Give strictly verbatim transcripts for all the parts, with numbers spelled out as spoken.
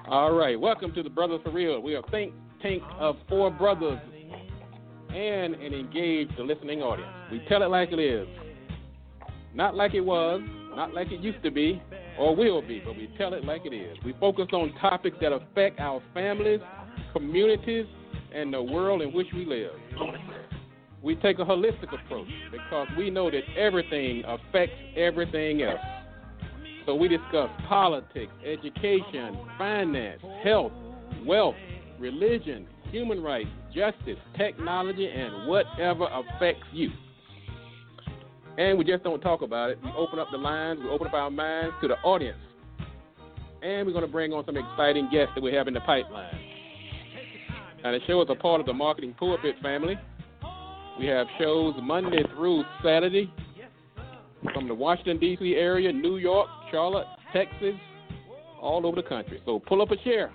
All right, welcome to the Brothers for Real. We are a think tank of four brothers and an engaged listening audience. We tell it like it is. Not like it was, not like it used to be, or will be, but we tell it like it is. We focus on topics that affect our families, communities, and the world in which we live. We take a holistic approach because we know that everything affects everything else. So we discuss politics, education, finance, health, wealth, religion, human rights, justice, technology, and whatever affects you. And we just don't talk about it. We open up the lines, we open up our minds to the audience. And we're going to bring on some exciting guests that we have in the pipeline. Now, the show is a part of the Marketing Pulpit family. We have shows Monday through Saturday from the Washington, D C area, New York, Charlotte, Texas, all over the country. So pull up a chair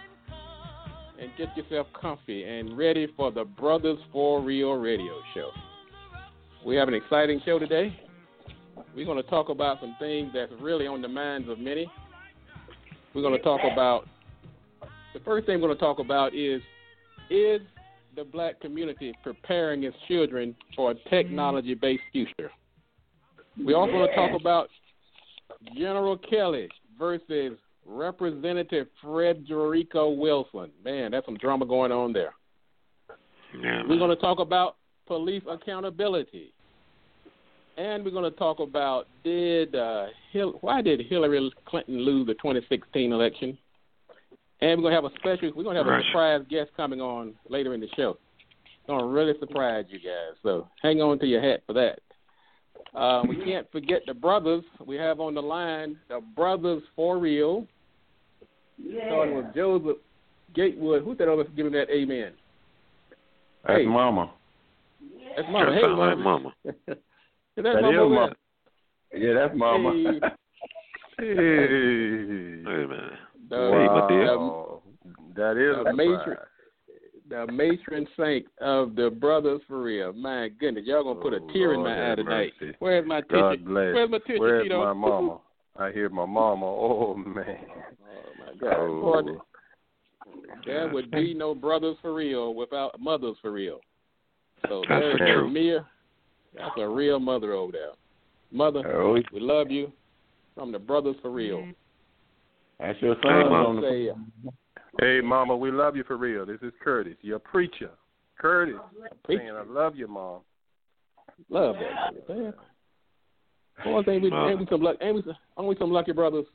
and get yourself comfy and ready for the Brothers for Real radio show. We have an exciting show today. We're going to talk about some things that's really on the minds of many. We're going to talk about, the first thing we're going to talk about is, is the black community preparing its children for a technology-based future? We're also going to talk about General Kelly versus Representative Frederica Wilson. Man, that's some drama going on there. Yeah, we're going to talk about police accountability. And we're going to talk about did uh, Hil- why did Hillary Clinton lose the twenty sixteen election? And we're going to have a special, we're going to have a surprise guest coming on later in the show. It's going to really surprise you guys. So hang on to your hat for that. Uh, we can't forget the brothers. We have on the line the Brothers for Real. Yeah. Starting with Joseph Gatewood. Who's that over giving that amen? That's hey. Mama. That's Mama. Hey, Mama. Mama. Mama. Is that, that Mama is Mama. Yeah, that's Mama. Hey, hey man. The, wow. the, that is the a matron, the matron saint of the Brothers for Real. My goodness, y'all gonna put a tear oh, in my eye tonight. Mercy. Where's my tissue? God bless. Where's my tissue? Where's Tito? my mama? I hear my mama. Oh man. Oh my God. Oh. There would be no Brothers for Real without Mothers for Real. So that's there's true. Mia. That's a real mother over there. Mother, oh. we love you from the Brothers for Real. That's your son. Hey, on the... say, uh, hey, Mama, we love you for real. This is Curtis, your preacher. Curtis, preacher. saying I love you, Mom. Love that, man. Boys, ain't we, ain't we some luck? Ain't we, some, aren't we some lucky brothers?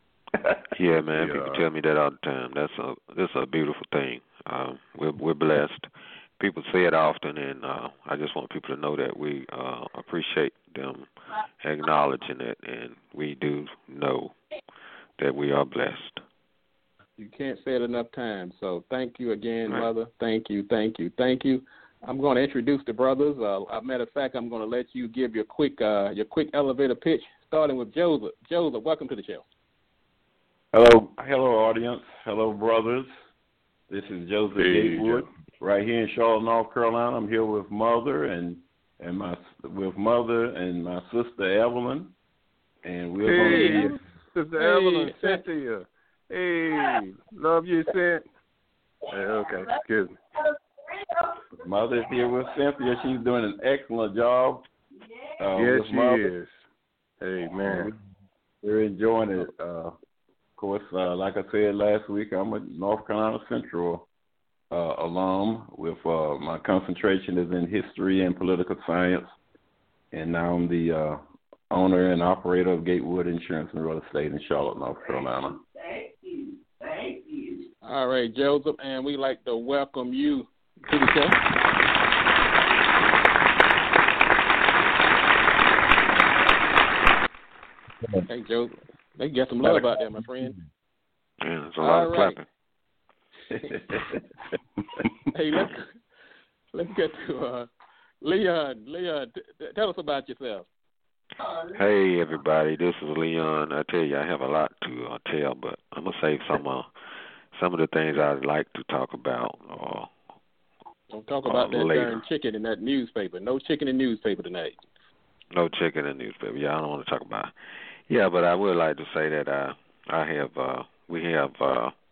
Yeah, man. Yeah. People tell me that all the time. That's a that's a beautiful thing. Um, we're we're blessed. People say it often, and uh, I just want people to know that we uh, appreciate them acknowledging it, and we do know that we are blessed. You can't say it enough times. So thank you again, right. Mother. Thank you, thank you, thank you. I'm going to introduce the brothers. Uh, as a matter of fact, I'm going to let you give your quick uh, your quick elevator pitch, starting with Joseph. Joseph, welcome to the show. Hello, hello, audience. Hello, brothers. This is Joseph hey, Gatewood, Joe. right here in Charlotte, North Carolina. I'm here with Mother and and my with Mother and my sister Evelyn, and we're hey, going to be Sister hey. Evelyn, Cynthia. Hey, love you, Cynthia. Hey, okay, excuse me. Mother's here with Cynthia. She's doing an excellent job. Uh, yes, she Mother. is. Hey, man. We're enjoying it. Uh, of course, uh, like I said last week, I'm a North Carolina Central uh, alum with uh, my concentration is in history and political science. And now I'm the uh, owner and operator of Gatewood Insurance and Real Estate in Charlotte, North Carolina. Thank you. Thank you. All right, Joseph, and we'd like to welcome you to the show. Hey, Joseph. They get some love out there, my friend. Yeah, there's a lot of right. clapping. Hey, let's let's get to uh, Leon. Leon, t- t- tell us about yourself. Hey, everybody. This is Leon. I tell you, I have a lot to uh, tell, but I'm gonna save some uh, some of the things I'd like to talk about. Uh, Don't talk about uh, that later. darn chicken in that newspaper. No chicken in newspaper tonight. No chicken in the newspaper. Yeah, I don't want to talk about it. Yeah, but I would like to say that uh, I have, uh, we have uh,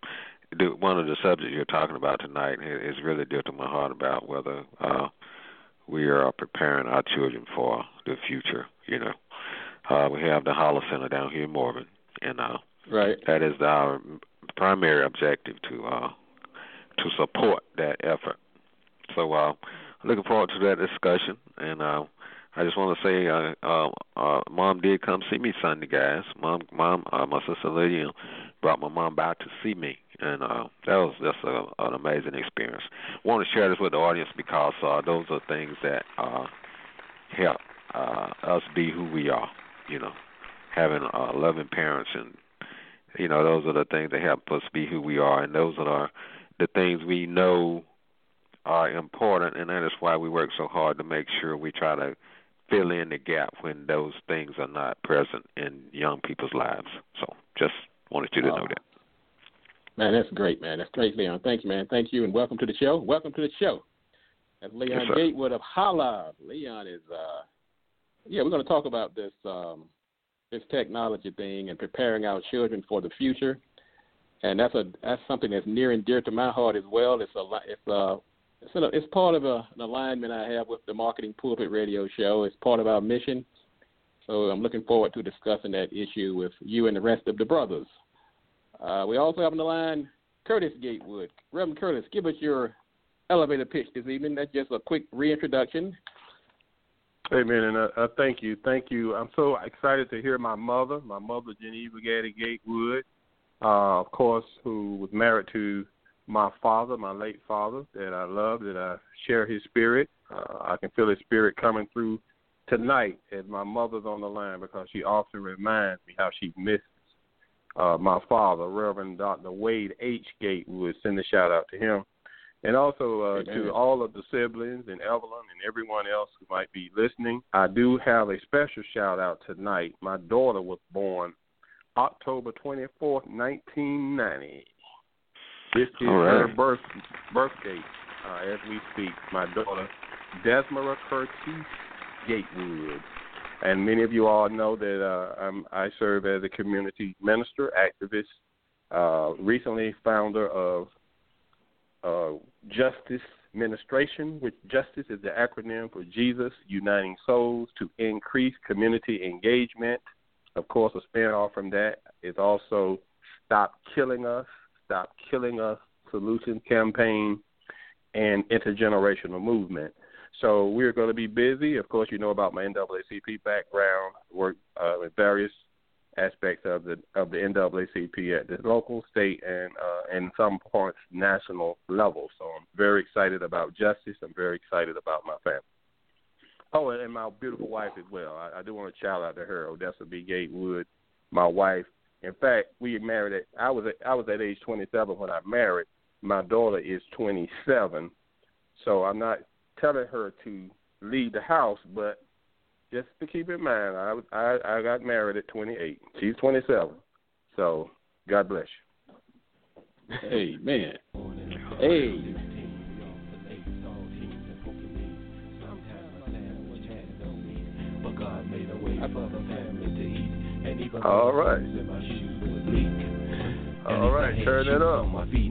the, one of the subjects you're talking about tonight is really dear to my heart about whether uh, we are preparing our children for the future. You know, uh, we have the Holler Center down here in Morgan, and uh, right. that is our primary objective to uh, to support that effort. So, uh, looking forward to that discussion, and uh, I just want to say, uh, uh, uh, Mom did come see me Sunday, guys. Mom, mom, uh, my sister Lydia brought my mom back to see me, and uh, that was just a, an amazing experience. I want to share this with the audience because uh, those are things that uh, help uh, us be who we are. You know, having uh, loving parents, and you know, those are the things that help us be who we are, and those are the things we know are important, and that is why we work so hard to make sure we try to fill in the gap when those things are not present in young people's lives. So just wanted you to oh. know that. Man, that's great, man. That's great, Leon. Thank you, man. Thank you, and welcome to the show. Welcome to the show. That's Leon yes, Gatewood of Holla. Leon is, uh, yeah, we're going to talk about this um, this technology thing and preparing our children for the future, and that's a that's something that's near and dear to my heart as well. It's a it's a It's, a, it's part of a, an alignment I have with the Marketing Pulpit Radio Show. It's part of our mission. So I'm looking forward to discussing that issue with you and the rest of the brothers. Uh, we also have on the line Curtis Gatewood. Reverend Curtis, give us your elevator pitch this evening. That's just a quick reintroduction. Hey, man, and uh, uh, thank you. Thank you. I'm so excited to hear my mother, my mother, Geneva Gaddy Gatewood, uh, of course, who was married to my father, my late father, that I love, that I share his spirit. Uh, I can feel his spirit coming through tonight as my mother's on the line because she often reminds me how she misses uh, my father, Reverend Doctor Wade H. Gatewood. Send a shout-out to him. And also uh, to all of the siblings and Evelyn and everyone else who might be listening. I do have a special shout-out tonight. My daughter was born October twenty-fourth, nineteen ninety. This is right. her birth birth date uh, as we speak. My daughter, Desmara Curtis Gatewood. And many of you all know that uh, I'm, I serve as a community minister, activist, uh, recently founder of uh, Justice Ministration, which Justice is the acronym for Jesus Uniting Souls to Increase Community Engagement. Of course, a spin-off from that is also Stop Killing Us, Stop Killing Us Solution Campaign, and Intergenerational Movement. So we're going to be busy. Of course, you know about my N double A C P background, work uh, in various aspects of the of the N double A C P at the local, state, and uh, and some points national level. So I'm very excited about justice. I'm very excited about my family. Oh, and my beautiful wife as well. I, I do want to shout out to her, Odessa B. Gatewood, my wife. In fact, we married at I was at, I was at age twenty-seven when I married. My daughter is twenty-seven, so I'm not telling her to leave the house, but just to keep in mind, I was I, I got married at twenty-eight. She's twenty-seven, so God bless you. Amen. Hey. All right. All right, turn it up.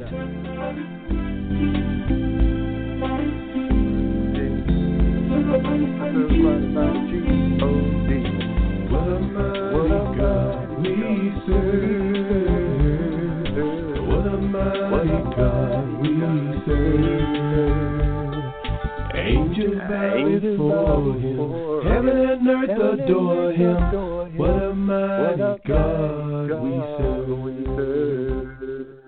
What a God we serve. What a mighty God we serve. Angels bow before him. Heaven and earth adore him. What a mighty God we serve.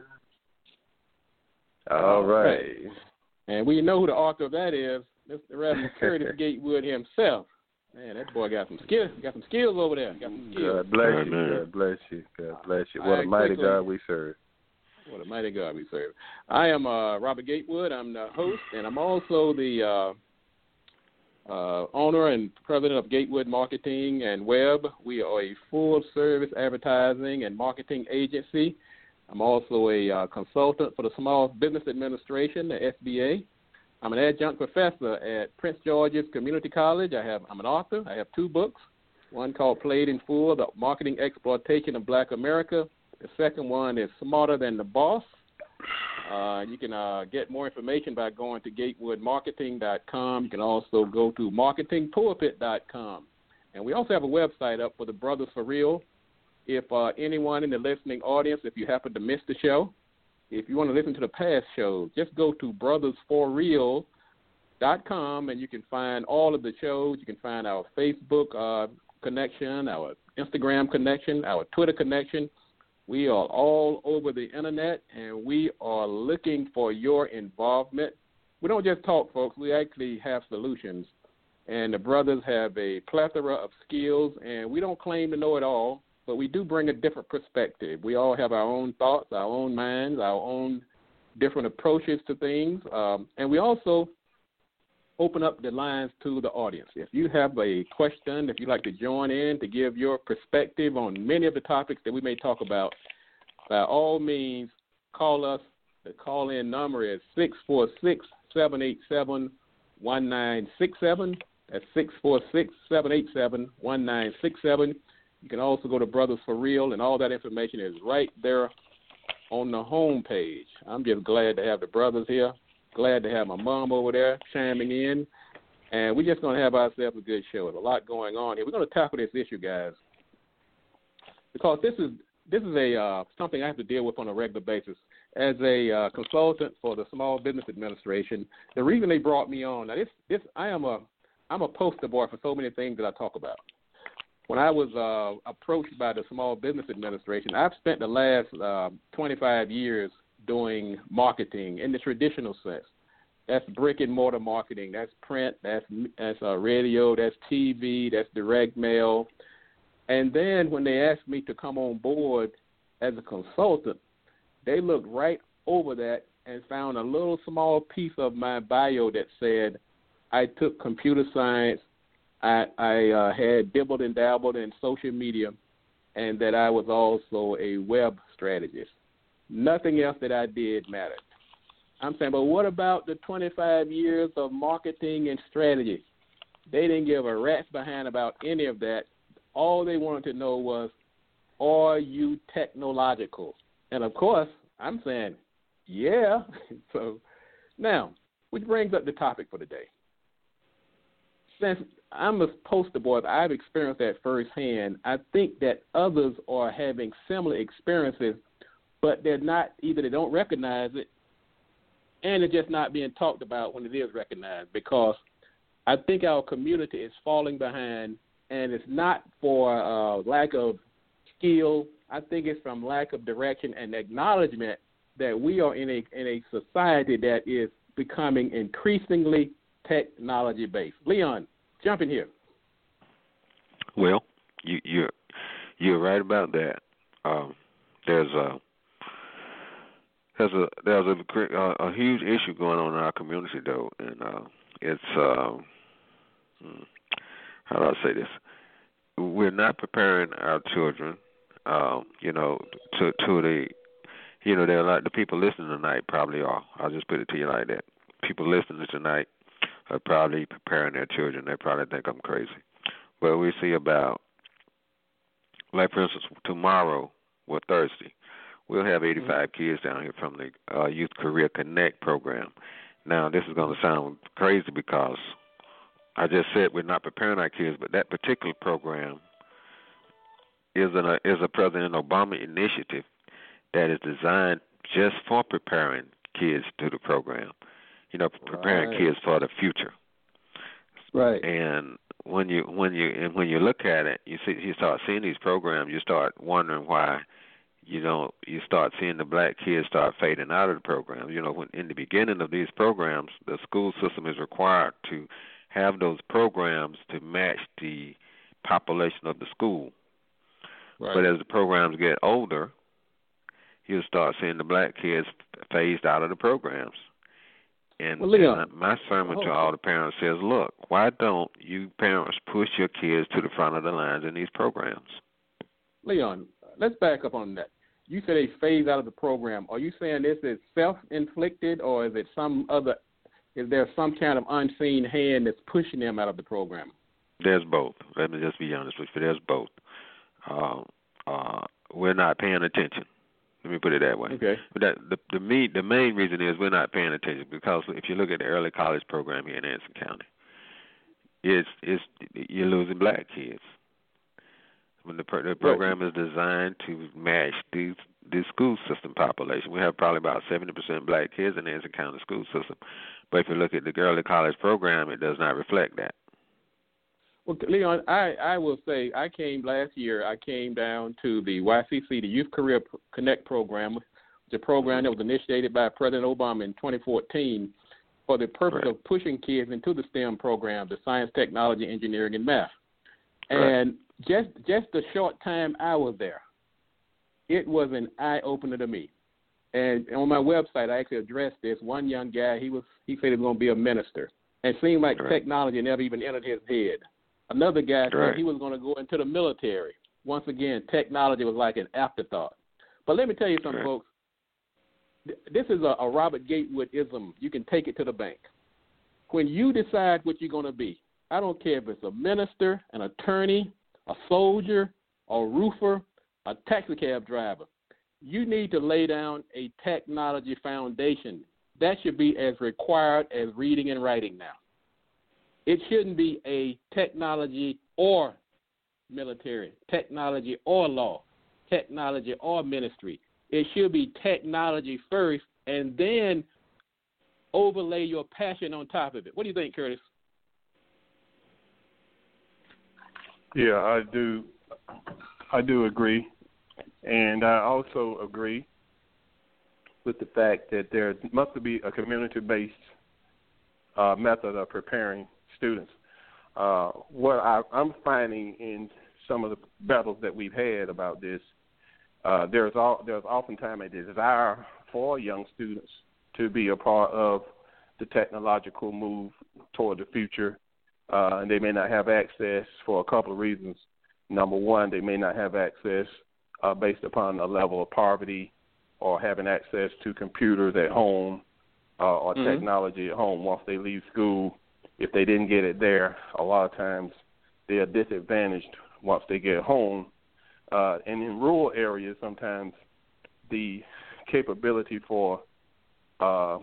All right. And we know who the author of that is, Mister Reverend Curtis Gatewood himself. Man, that boy got some skills. Got some skills over there. Got some skills. God bless you. God bless you. God bless you. What right, a mighty quickly, God we serve. What a mighty God we serve. I am uh, Robert Gatewood. I'm the host, and I'm also the uh, uh, owner and president of Gatewood Marketing and Web. We are a full-service advertising and marketing agency. I'm also a uh, consultant for the Small Business Administration, the S B A. I'm an adjunct professor at Prince George's Community College. I have, I'm an author. I have two books, one called Played in Full, The Marketing Exploitation of Black America. The second one is Smarter Than the Boss, Uh, you can uh, get more information by going to gatewood marketing dot com. You can also go to marketing pulpit dot com. And we also have a website up for the Brothers for Real. If uh, anyone in the listening audience, if you happen to miss the show, if you want to listen to the past shows, just go to brothers for real dot com and you can find all of the shows. You can find our Facebook uh, connection, our Instagram connection, our Twitter connection. We are all over the internet, and we are looking for your involvement. We don't just talk, folks. We actually have solutions, and the brothers have a plethora of skills, and we don't claim to know it all, but we do bring a different perspective. We all have our own thoughts, our own minds, our own different approaches to things, um, and we also open up the lines to the audience. If you have a question, if you'd like to join in to give your perspective on many of the topics that we may talk about, by all means, call us. The call-in number is six four six, seven eight seven, one nine six seven. That's six four six, seven eight seven, one nine six seven. You can also go to Brothers for Real, and all that information is right there on the home page. I'm just glad to have the brothers here. Glad to have my mom over there chiming in. And we're just going to have ourselves a good show. There's a lot going on here. We're going to tackle this issue, guys, because this is this is a uh, something I have to deal with on a regular basis. As a uh, consultant for the Small Business Administration, the reason they brought me on, now this, this I am a, I'm a poster boy for so many things that I talk about. When I was uh, approached by the Small Business Administration, I've spent the last uh, twenty-five years doing marketing in the traditional sense. That's brick and mortar marketing. That's print. That's that's uh, radio. That's T V. That's direct mail. And then when they asked me to come on board as a consultant, they looked right over that and found a little small piece of my bio that said I took computer science. I, I uh, had dibbled and dabbled in social media, and that I was also a web strategist. Nothing else that I did mattered. I'm saying, but what about the twenty-five years of marketing and strategy? They didn't give a rat's behind about any of that. All they wanted to know was, are you technological? And, of course, I'm saying, yeah. So now, which brings up the topic for today. Since I'm a poster boy, I've experienced that firsthand. I think that others are having similar experiences, but they're not, either they don't recognize it, and it's just not being talked about when it is recognized, because I think our community is falling behind, and it's not for uh, lack of skill. I think it's from lack of direction and acknowledgement that we are in a in a society that is becoming increasingly technology-based. Leon, jump in here. Well, you, you're you're right about that. Um, there's a there's a there's a, a, a huge issue going on in our community, though, and uh, it's uh, how do I say this? We're not preparing our children, um, you know, to to the, you know, they're like the people listening tonight probably are. I'll just put it to you like that. People listening tonight are probably preparing their children. They probably think I'm crazy. But we see about, like, for instance, tomorrow or Thursday, we'll have eighty-five mm-hmm. kids down here from the uh, Youth Career Connect program. Now, this is going to sound crazy because I just said we're not preparing our kids, but that particular program is, an, is a President Obama initiative that is designed just for preparing kids to the program. You know, preparing right. kids for the future. Right. And when you when you and when you look at it, you see you start seeing these programs, you start wondering why, you know, you start seeing the black kids start fading out of the program. You know, when in the beginning of these programs, the school system is required to have those programs to match the population of the school. Right. But as the programs get older, you'll start seeing the black kids phased out of the programs. And, well, Leon, and my sermon to all the parents says, look, why don't you parents push your kids to the front of the lines in these programs? Leon, let's back up on that. You said they phase out of the program. Are you saying this is self-inflicted, or is it some other, is there some kind of unseen hand that's pushing them out of the program? There's both. Let me just be honest with you. There's both. Uh, uh, we're not paying attention. Let me put it that way. Okay. But that, the the, me, the main reason is we're not paying attention because if you look at the early college program here in Anson County, it's it's you're losing black kids. When the, the program is designed to match the the school system population, we have probably about seventy percent black kids in the Anson County school system. But if you look at the early college program, it does not reflect that. Well, Leon, I, I will say I came last year. I came down to the Y C C, the Youth Career Connect program, the program that was initiated by President Obama in twenty fourteen for the purpose right. of pushing kids into the STEM program, the science, technology, engineering, and math. Right. And just just the short time I was there, it was an eye opener to me. And on my website, I actually addressed this. One young guy, he was he said he was going to be a minister, and it seemed like right. technology never even entered his head. Another guy right. said he was going to go into the military. Once again, technology was like an afterthought. But let me tell you something, right. folks. This is a, a Robert Gatewood-ism. You can take it to the bank. When you decide what you're going to be, I don't care if it's a minister, an attorney, a soldier, a roofer, a taxi cab driver, you need to lay down a technology foundation. That should be as required as reading and writing now. It shouldn't be a technology or military, technology or law, technology or ministry. It should be technology first and then overlay your passion on top of it. What do you think, Curtis? Yeah, I do. I do agree. And I also agree with the fact that there must be a community-based uh, method of preparing students. Uh, what I, I'm finding in some of the battles that we've had about this, uh, there's all, there's oftentimes a desire for young students to be a part of the technological move toward the future, uh, and they may not have access for a couple of reasons. Number one, they may not have access uh, based upon a level of poverty or having access to computers at home uh, or mm-hmm. technology at home once they leave school. If they didn't get it there, a lot of times they are disadvantaged once they get home. Uh, and in rural areas, sometimes the capability for, uh,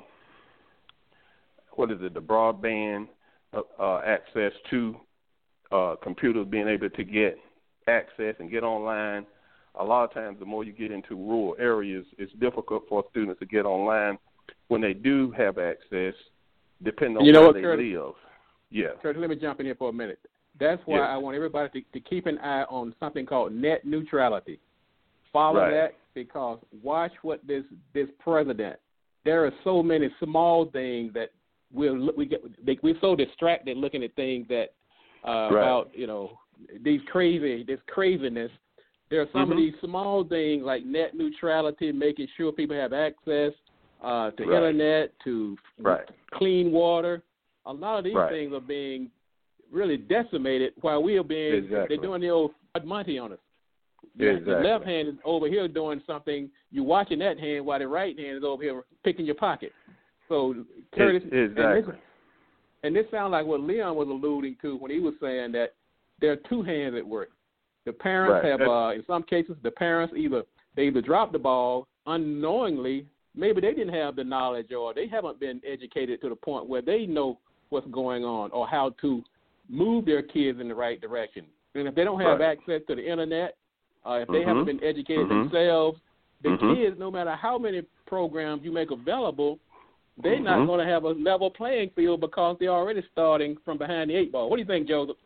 what is it, the broadband uh, uh, access to uh, computers, being able to get access and get online, a lot of times the more you get into rural areas, it's difficult for students to get online. When they do have access, depending on you know where what, they Curtis? live. Yeah. Curtis, let me jump in here for a minute. That's why yes. I want everybody to, to keep an eye on something called net neutrality. Follow right. that, because watch what this this president. There are so many small things that we'll we get. They, we're so distracted looking at things that uh, right. about you know these crazy this craziness. There are some mm-hmm. of these small things like net neutrality, making sure people have access uh, to right. internet, to right. clean water. A lot of these right. things are being really decimated while we are being, exactly. they're doing the old Monty on us. Exactly. The left hand is over here doing something. You're watching that hand while the right hand is over here picking your pocket. So, Curtis, exactly. and this, and this sounds like what Leon was alluding to when he was saying that there are two hands at work. The parents right. have, uh, in some cases, the parents either they either dropped the ball unknowingly. Maybe they didn't have the knowledge, or they haven't been educated to the point where they know what's going on or how to move their kids in the right direction. And if they don't have right. access to the internet, uh, if they mm-hmm. haven't been educated mm-hmm. themselves, the mm-hmm. kids, no matter how many programs you make available, they're mm-hmm. not going to have a level playing field because they're already starting from behind the eight ball. What do you think, Joseph?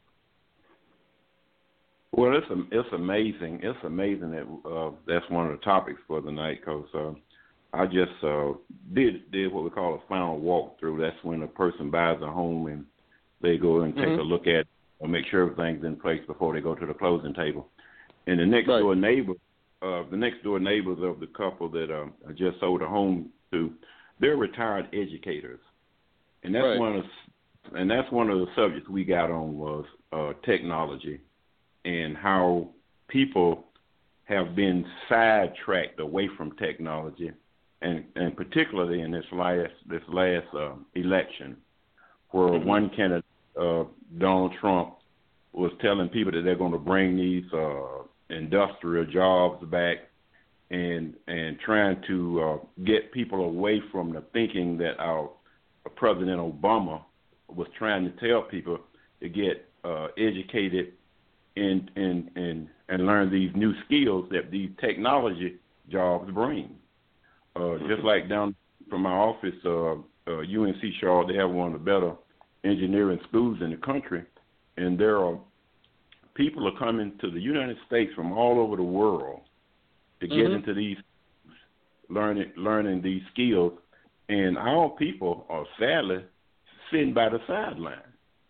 Well, it's it's amazing. It's amazing that uh, that's one of the topics for the night, because uh, I just uh, did did what we call a final walkthrough. That's when a person buys a home and they go and take mm-hmm. a look at and make sure everything's in place before they go to the closing table. And the next right. door neighbor, uh, the next door neighbors of the couple that uh, I just sold a home to, they're retired educators, and that's right. one of and that's one of the subjects we got on was uh, technology. And how people have been sidetracked away from technology, and, and particularly in this last this last uh, election, where mm-hmm. one candidate, uh, Donald Trump, was telling people that they're going to bring these uh, industrial jobs back, and and trying to uh, get people away from the thinking that our President Obama was trying to tell people to get uh, educated and and and and learn these new skills that these technology jobs bring. Uh, just like down from my office, uh, uh, U N C Charlotte, they have one of the better engineering schools in the country, and there are people are coming to the United States from all over the world to get mm-hmm. into these learning learning these skills, and our people are sadly sitting by the sideline.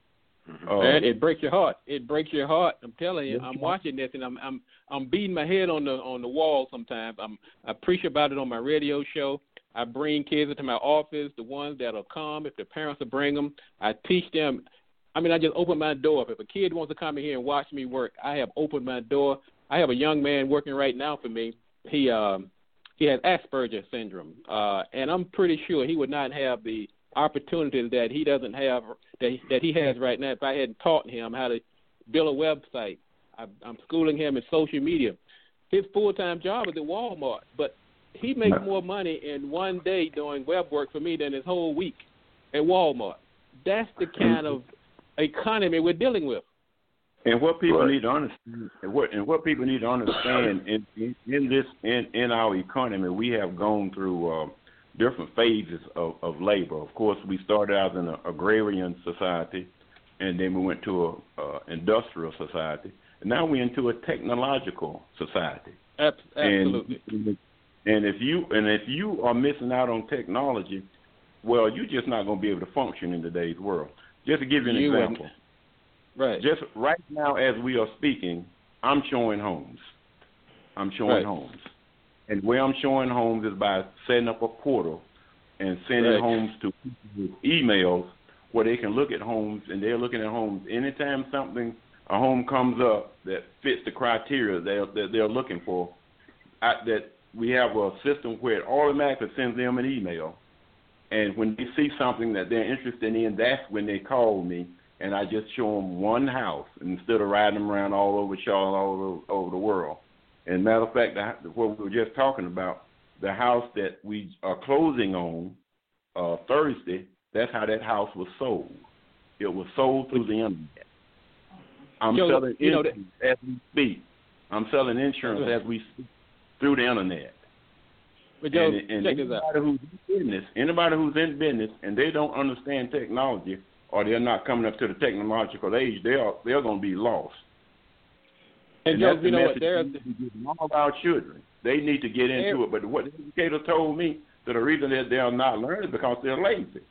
Uh, Man, it breaks your heart. It breaks your heart. I'm telling you. I'm watching this, and I'm I'm I'm beating my head on the on the wall sometimes. I'm I preach about it on my radio show. I bring kids into my office, the ones that'll come if the parents will bring them. I teach them. I mean, I just open my door. If a kid wants to come in here and watch me work, I have opened my door. I have a young man working right now for me. He um he has Asperger's syndrome, uh, and I'm pretty sure he would not have the opportunities that he doesn't have that he, that he has right now if I hadn't taught him how to build a website. I, I'm schooling him in social media. His full-time job is at Walmart, but he makes more money in one day doing web work for me than his whole week at Walmart. That's the kind of economy we're dealing with. And what people right. need to understand, and what and what people need to understand in, in, in this in, in our economy, we have gone through uh, different phases of, of labor. Of course, we started out in an agrarian society, and then we went to a uh, industrial society, and now we're into a technological society. Absolutely. And, and if you and if you are missing out on technology, well, you're just not going to be able to function in today's world. Just to give you an you example. And, right. Just right now, as we are speaking, I'm showing homes. I'm showing right. homes. And where I'm showing homes is by setting up a portal and sending right. homes to people with emails where they can look at homes, and they're looking at homes. Anytime something, a home comes up that fits the criteria they're, that they're looking for, I, that we have a system where it automatically sends them an email. And when they see something that they're interested in, that's when they call me, and I just show them one house instead of riding them around all over Charlotte, all over, over the world. And matter of fact, the, what we were just talking about, the house that we are closing on uh, Thursday, that's how that house was sold. It was sold through the internet. I'm Joe, selling you know insurance as we speak. I'm selling insurance as we speak through the internet. But Joe, and and check this anybody out. who's in business, anybody who's in business and they don't understand technology, or they're not coming up to the technological age, they are they're going to be lost. And, and Joe, that's you the know what? message There's we give all of our children. They need to get into it. But what the educator told me that the reason that they are not learning is because they're lazy.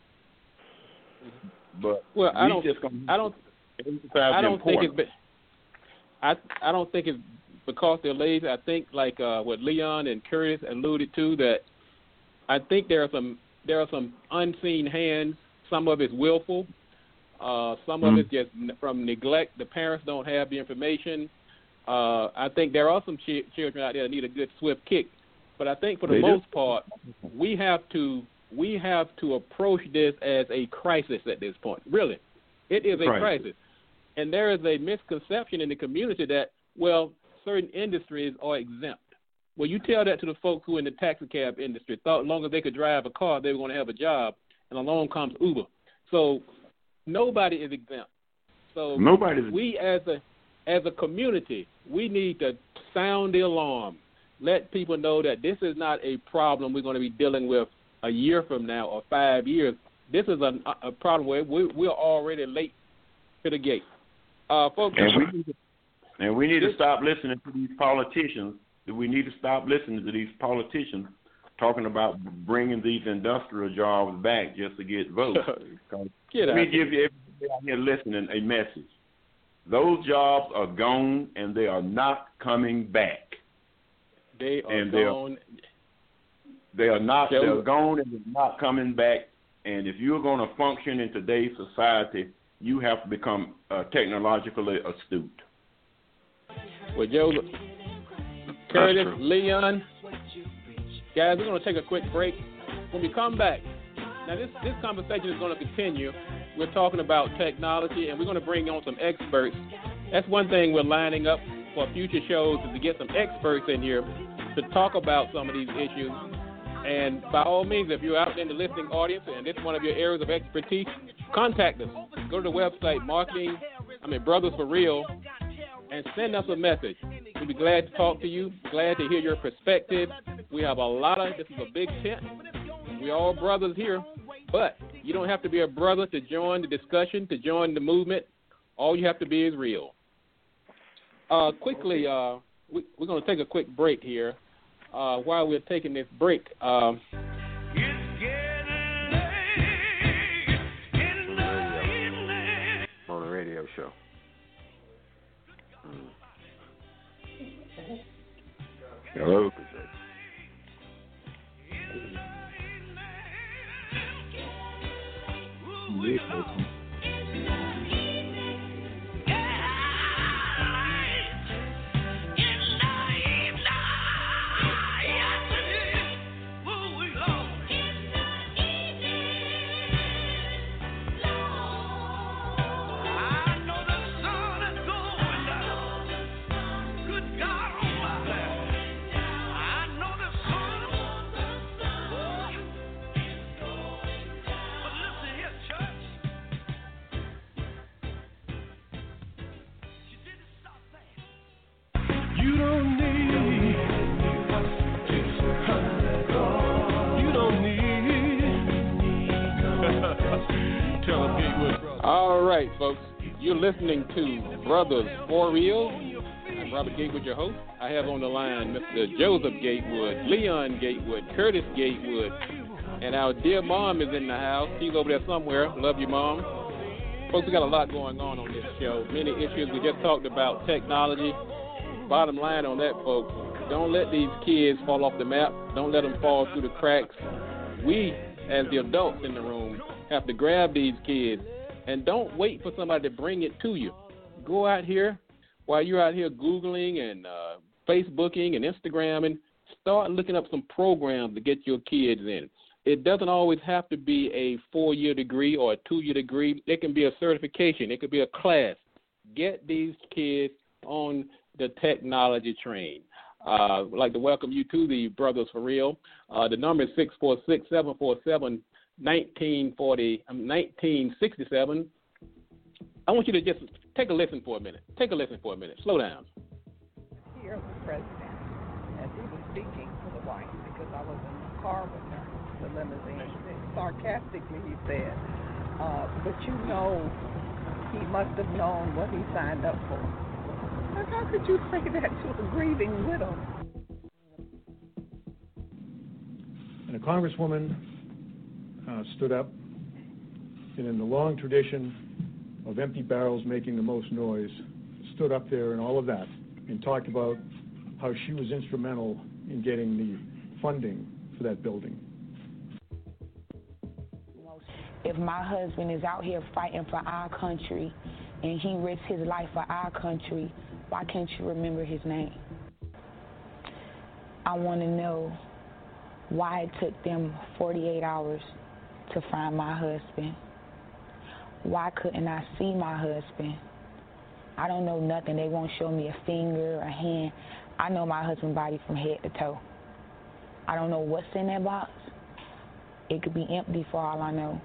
But well, we I don't. Just gonna I don't. I don't think it's. I I don't think it's because they're lazy. I think like uh, what Leon and Curtis alluded to, that I think there are some there are some unseen hands. Some of it's willful. Uh, some mm-hmm. of it's just from neglect. The parents don't have the information. Uh, I think there are some ch- children out there that need a good swift kick. But I think for the they most do. part, we have to we have to approach this as a crisis at this point. Really, it is a crisis. crisis. And there is a misconception in the community that, well, certain industries are exempt. Well, you tell that to the folks who are in the taxi cab industry, thought as long as they could drive a car, they were going to have a job, and along comes Uber. So nobody is exempt. So Nobody's we as a as a community, we need to sound the alarm, let people know that this is not a problem we're going to be dealing with a year from now or five years. This is a, a problem where we, we're already late to the gate. Uh, folks, and we need to, and we need to stop listening to these politicians. We need to stop listening to these politicians talking about bringing these industrial jobs back just to get votes. Get Let out me give you everybody out here listening a message. Those jobs are gone, and they are not coming back. They are and gone. They are not. Joe, they're gone, and they're not coming back. And if you're going to function in today's society, you have to become uh, technologically astute. Well, Joe, Curtis, Leon, guys, we're going to take a quick break. When we come back, now this, this conversation is going to continue. We're talking about technology, and we're going to bring on some experts. That's one thing we're lining up for future shows is to get some experts in here to talk about some of these issues. And by all means, if you're out in the listening audience and it's one of your areas of expertise, contact us. Go to the website, Marketing, I mean, Brothers for Real, and send us a message. We'd be glad to talk to you, glad to hear your perspective. We have a lot of, this is a big tent. We're all brothers here, but you don't have to be a brother to join the discussion, to join the movement. All you have to be is real. Uh, quickly, uh, we, we're going to take a quick break here. Uh, while we're taking this break, um, on the radio show. Mm. Hello. All right, folks, you're listening to Brothers for Real. I'm Robert Gatewood, your host. I have on the line Mister Joseph Gatewood, Leon Gatewood, Curtis Gatewood, and our dear mom is in the house. She's over there somewhere. Love you, Mom. Folks, we got a lot going on on this show. Many issues. We just talked about technology. Bottom line on that, folks, don't let these kids fall off the map. Don't let them fall through the cracks. We, as the adults in the room, have to grab these kids. And don't wait for somebody to bring it to you. Go out here while you're out here Googling and uh, Facebooking and Instagramming. Start looking up some programs to get your kids in. It doesn't always have to be a four-year degree or a two-year degree. It can be a certification. It could be a class. Get these kids on the technology train. Uh, I'd like to welcome you to the Brothers for Real. Uh, the number is six four six, seven four seven, nineteen forty, um, nineteen sixty-seven. I want you to just take a listen for a minute. Take a listen for a minute. Slow down. Here the president, as he was speaking to the wife, because I was in the car with her, the limousine. Sarcastically, he said, uh, "But you know, he must have known what he signed up for." Like, how could you say that to a grieving widow? And a congresswoman uh, stood up, and in the long tradition of empty barrels making the most noise, stood up there and all of that, and talked about how she was instrumental in getting the funding for that building. If my husband is out here fighting for our country and he risks his life for our country, why can't you remember his name? I want to know why it took them forty-eight hours to find my husband. Why couldn't I see my husband? I don't know nothing. They won't show me a finger, a hand. I know my husband's body from head to toe. I don't know what's in that box. It could be empty for all I know.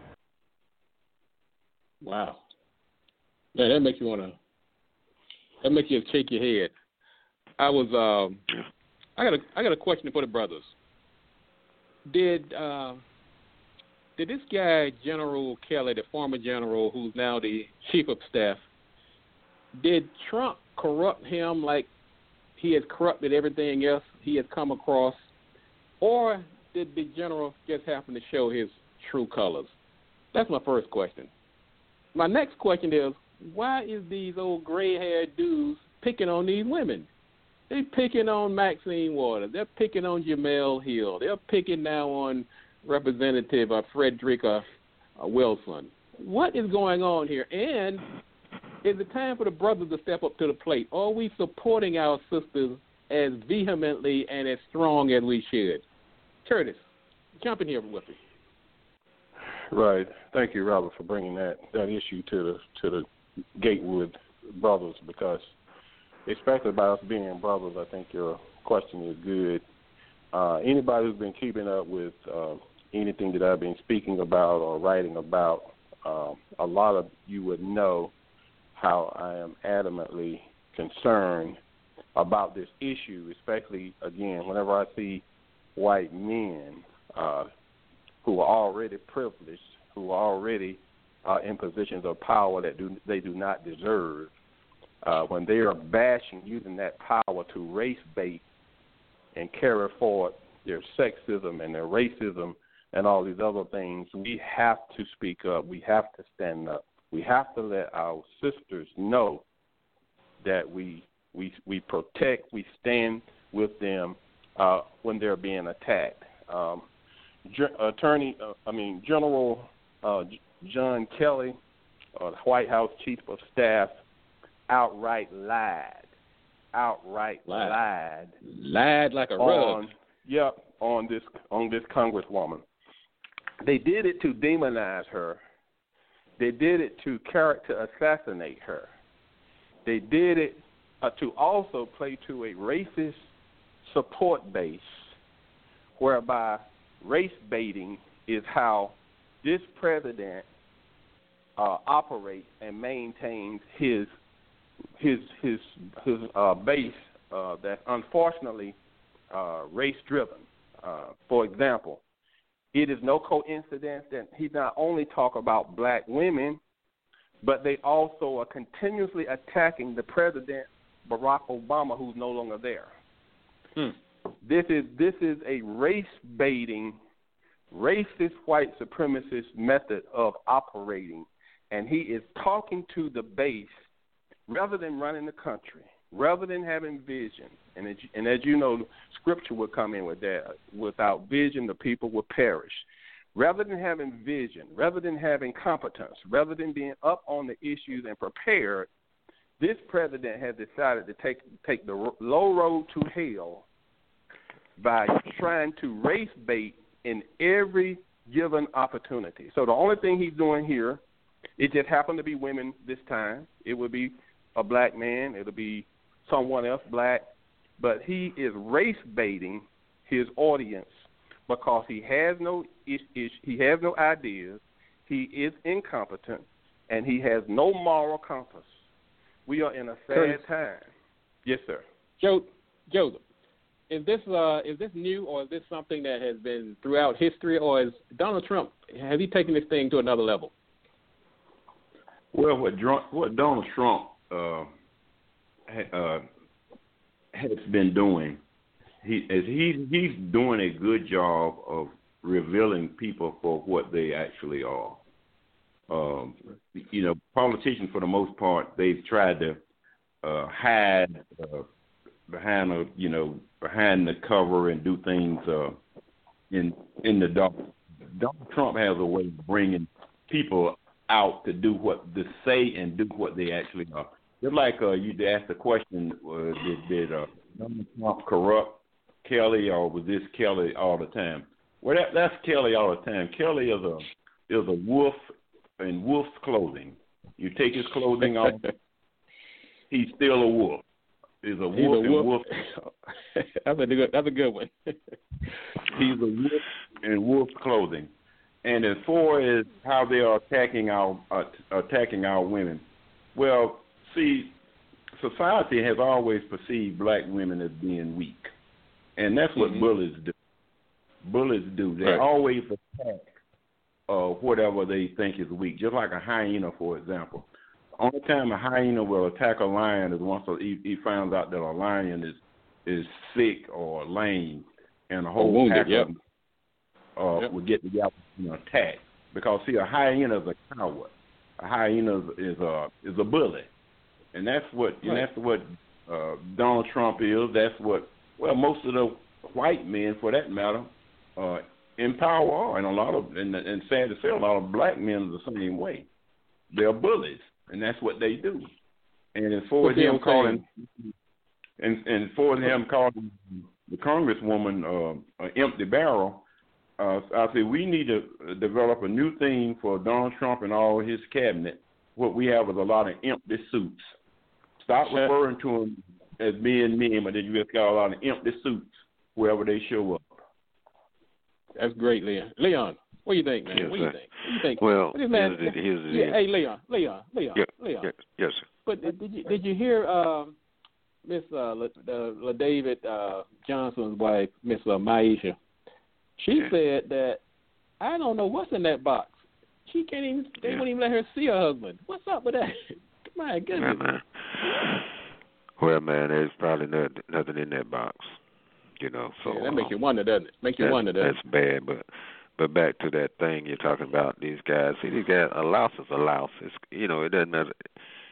Wow. Man, that makes you want to, that makes you shake your head. I was, um, I got a, I got a question for the brothers. Did, uh, did this guy, General Kelly, the former general who's now the chief of staff, did Trump corrupt him like he has corrupted everything else he has come across? Or did the general just happen to show his true colors? That's my first question. My next question is, why is these old gray-haired dudes picking on these women? They're picking on Maxine Waters. They're picking on Jamel Hill. They're picking now on Representative uh, Frederica uh, Wilson. What is going on here? And is it time for the brothers to step up to the plate? Are we supporting our sisters as vehemently and as strong as we should? Curtis, jump in here with me. Right. Thank you, Robert, for bringing that, that issue to the to the Gatewood brothers, because especially by us being brothers, I think you're question is good. Uh, anybody who's been keeping up with uh, anything that I've been speaking about or writing about, uh, a lot of you would know how I am adamantly concerned about this issue, especially, again, whenever I see white men uh, who are already privileged, who are already uh, in positions of power that do they do not deserve, uh, when they are bashing, using that power to race bait and carry forward their sexism and their racism and all these other things, we have to speak up. We have to stand up. We have to let our sisters know that we we we protect, we stand with them uh, when they're being attacked. Um, Attorney, uh, I mean General uh, John Kelly, uh, White House Chief of Staff, outright lied. Outright lied. Lied, lied like a on, rug. Yep, on this on this Congresswoman. They did it to demonize her. They did it to character assassinate her. They did it uh, to also play to a racist support base, whereby race baiting is how this president uh, operates and maintains his his his his uh, base uh, that's unfortunately uh, race driven. Uh, for example, it is no coincidence that he not only talk about black women, but they also are continuously attacking the president, Barack Obama, who's no longer there. Hmm. This is this is a race baiting, racist white supremacist method of operating, and he is talking to the base rather than running the country, rather than having vision. And as, and as you know, Scripture will come in with that. Without vision, the people will perish. Rather than having vision, rather than having competence, rather than being up on the issues and prepared, this president has decided to take take the low road to hell by trying to race bait in every given opportunity. So the only thing he's doing here, it just happened to be women this time. It would be a black man. It'll be someone else black. But he is race baiting his audience because he has no ish, ish, he has no ideas, he is incompetent, and he has no moral compass. We are in a sad Curtis. time. Yes, sir. Joe, Joseph, is this uh, is this new, or is this something that has been throughout history, or is Donald Trump, has he taken this thing to another level? Well, what, what Donald Trump uh, uh, has been doing, he is he he's doing a good job of revealing people for what they actually are. Um, you know, politicians for the most part, they've tried to uh, hide uh, behind a you know behind the cover and do things uh, in in the dark. Donald Trump has a way of bringing people out to do what to say and do what they actually are. Just like uh, you asked the question, uh, did, did uh, Donald Trump corrupt Kelly, or was this Kelly all the time? Well, that, that's Kelly all the time. Kelly is a is a wolf in wolf's clothing. You take his clothing off, he's still a wolf. He's a wolf. He's a wolf. wolf. that's a good. That's a good one. He's a wolf in wolf's clothing. And as far as how they are attacking our uh, attacking our women, well, see, society has always perceived black women as being weak, and that's what mm-hmm. bullies do. Bullies do. They right. always attack uh, whatever they think is weak, just like a hyena, for example. Only time a hyena will attack a lion is once he, he finds out that a lion is is sick or lame, and a whole wounded, pack yep. of them uh, yep. will get together and attack. Because see, a hyena is a coward. A hyena is a is a bully, and that's what right. and that's what uh, Donald Trump is. That's what well most of the white men, for that matter, uh, in power are, and a lot of and, and sad to say, a lot of black men are the same way. They're bullies, and that's what they do. And as far as him calling, and and for him calling the Congresswoman uh, an empty barrel. Uh, I say we need to develop a new thing for Donald Trump and all his cabinet. What we have is a lot of empty suits. Stop referring to them as men men, but then you just got a lot of empty suits wherever they show up. That's great, Leon. Leon, what do you think, man? Yes, what do you sir. think? What do you think? Well, this man, here's the, here's the yeah, deal. hey, Leon, Leon, Leon, yeah, Leon. Yeah, yes, sir. But did you did you hear uh, Miss uh, La, uh, La David uh, Johnson's wife, Miss uh, Maisha? She Yeah. said that I don't know what's in that box. She can't even. They Yeah. won't even let her see her husband. What's up with that? My goodness. Yeah, man. Well, man, there's probably not, nothing in that box, you know. So Yeah, that makes um, you wonder, doesn't it? Make you that's, wonder, doesn't that's bad, but but back to that thing you're talking about. These guys, see, these guys, a louse is a louse. It's, you know, it doesn't matter.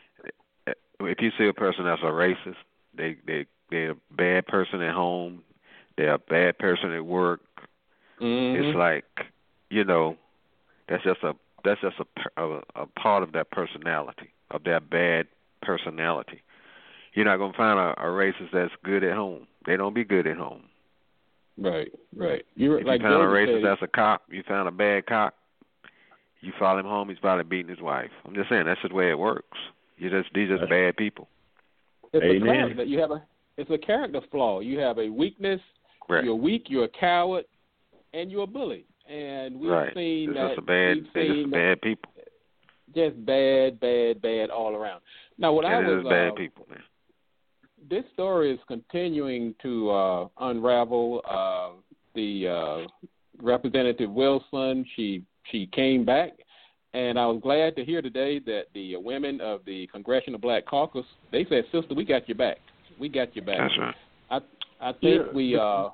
If you see a person that's a racist, they they they're a bad person at home. They're a bad person at work. Mm-hmm. It's like, you know, that's just a that's just a, a, a part of their personality, of their bad personality. You're not gonna find a, a racist that's good at home. They don't be good at home. Right, right. You're If like you found a Georgia racist said, that's a cop, you found a bad cop, you follow him home, he's probably beating his wife. I'm just saying that's just the way it works. You just these just bad people. It's Amen. a character. You have a. It's a character flaw. You have a weakness. Right. You're weak. You're a coward, and you're a bully. And we've right. seen it's that. just a bad. we've They're seen just bad people. Just bad, bad, bad all around. Now, what I They're was just bad uh, people, man. this story is continuing to uh, unravel. Uh, the uh, Representative Wilson, she she came back, and I was glad to hear today that the uh, women of the Congressional Black Caucus, they said, "Sister, we got your back. We got your back." That's right. I I think Yeah. we. Uh,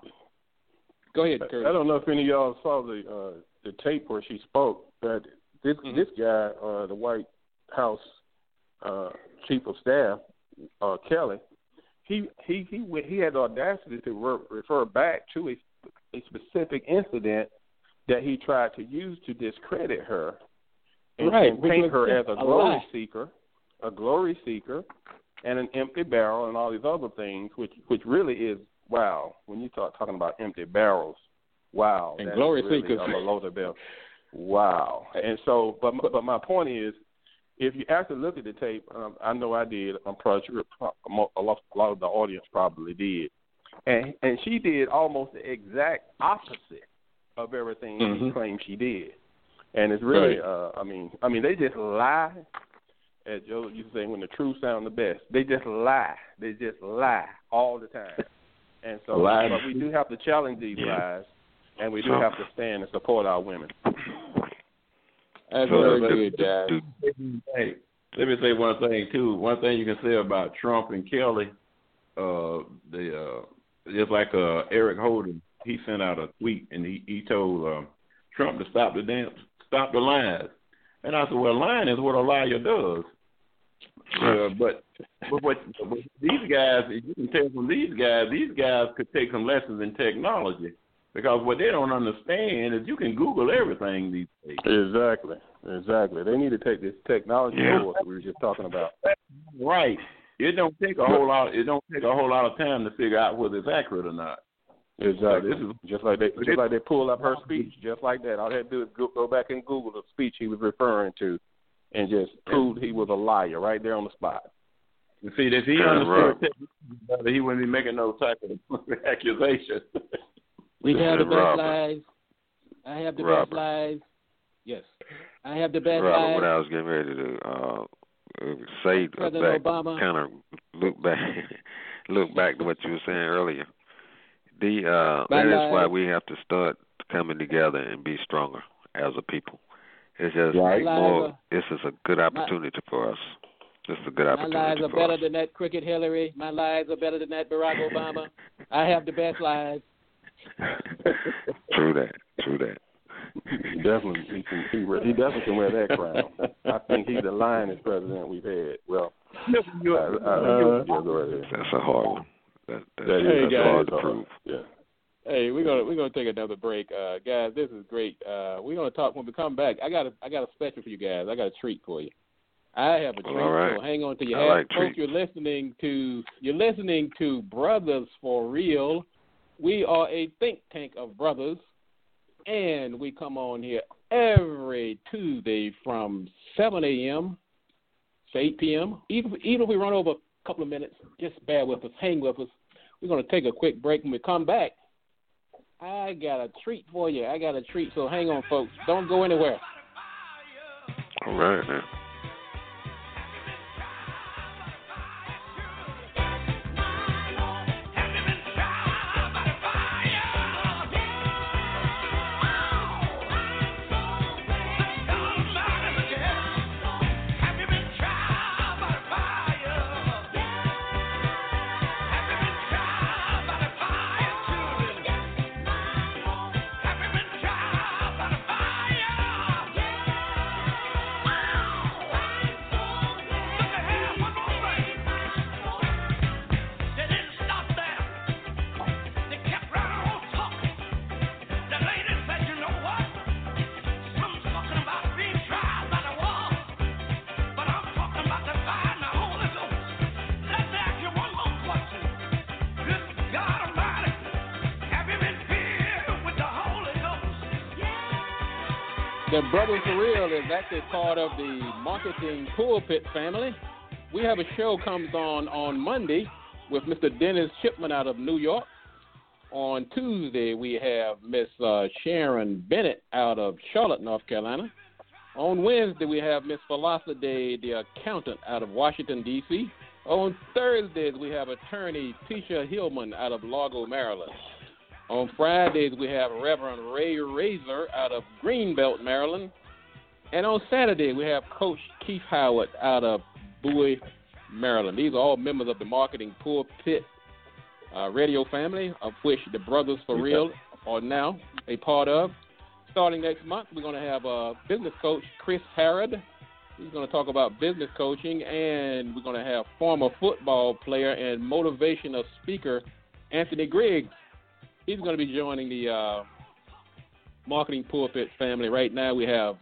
go ahead, Curtis. I don't know if any of y'all saw the uh, the tape where she spoke. But this Mhm. this guy, uh, the White House uh, Chief of Staff, uh, Kelly, he he he went, he had the audacity to re- refer back to a, a specific incident that he tried to use to discredit her and, Right, and which paint was her as just a a glory lie. seeker, a glory seeker, and an empty barrel, and all these other things, which which really is wow. When you start talking about empty barrels, wow, And that glory is really seekers. a below the belt. Wow. And so, but but my point is, if you actually look at the tape, um, I know I did. I'm probably sure a lot, a lot of the audience probably did, and and she did almost the exact opposite of everything Mhm. she claimed she did. And it's really, Right. uh, I mean, I mean, they just lie. As Joe used to say, when the truth sound the best, they just lie. They just lie all the time. And so, Lie. but we do have to challenge these Yeah. lies, and we do So- have to stand and support our women. That's So very the- good, guys. Hey, let me say one thing too. One thing you can say about Trump and Kelly, uh, the uh, just like uh, Eric Holden, he sent out a tweet and he he told uh, Trump to stop the damn stop the lies. And I said, well, lying is what a liar does. Uh, but but what but these guys, you can tell from these guys, these guys could take some lessons in technology. Because what they don't understand is you can Google everything these days. Exactly, exactly. They need to take this technology Yeah. course we were just talking about. Right. It don't take a whole lot. It don't take a whole lot of time to figure out whether it's accurate or not. Exactly. So this is just like they just like they pulled up her speech, just like that. All they had to do is go, go back and Google the speech he was referring to, and just prove he was a liar right there on the spot. You see, if he Yeah, understood right. technology, he wouldn't be making no type of accusation. We have the This is best Robert. lives. I have the Robert. best lives. Yes. I have the best Robert, lives. what I was getting ready to uh, uh, say uh, President back, Obama. kind of look back, look back to what you were saying earlier. The uh, My that is life. why we have to start coming together and be stronger as a people. It's just Right. more. My This is a good opportunity for us. This is a good My opportunity lives are for better us. than that crooked Hillary. My lives are better than that Barack Obama. I have the best lives. True that. True that. He definitely he can he, re- he definitely can wear that crown. I think he's the lionest president we've had. Well, I, I, yeah, go right ahead. That's a hard one. That, that, That is Hey, that's guys. hard to prove. Yeah. Hey, we're gonna we're gonna take another break, uh, guys. This is great. Uh, we're gonna talk when we come back. I got a I got a special for you guys. I got a treat for you. I have a treat. All right. So hang on to your I hat, like folks. treats. You're listening to you're listening to Brothers for Real. We are a think tank of brothers, and we come on here every Tuesday from seven a.m. to eight p.m. Even even if we run over a couple of minutes. Just bear with us. Hang with us. We're going to take a quick break. When we come back, I got a treat for you. I got a treat, so hang on, folks. Don't go anywhere. All right, man. The Brothers for Real is actually part of the Marketing Pulpit family. We have a show comes on on Monday with Mister Dennis Chipman out of New York. On Tuesday, we have Miss uh, Sharon Bennett out of Charlotte, North Carolina. On Wednesday, we have Miss Velocity, the accountant out of Washington, D C On Thursdays, we have attorney Tisha Hillman out of Largo, Maryland. On Fridays, we have Reverend Ray Razor out of Greenbelt, Maryland. And on Saturday, we have Coach Keith Howard out of Bowie, Maryland. These are all members of the Marketing Pulpit uh, radio family, of which the Brothers for Real are now a part of. Starting next month, we're going to have uh, business coach Chris Harrod. He's going to talk about business coaching, and we're going to have former football player and motivational speaker Anthony Griggs. He's going to be joining the uh, Marketing Pulpit family. Right now we have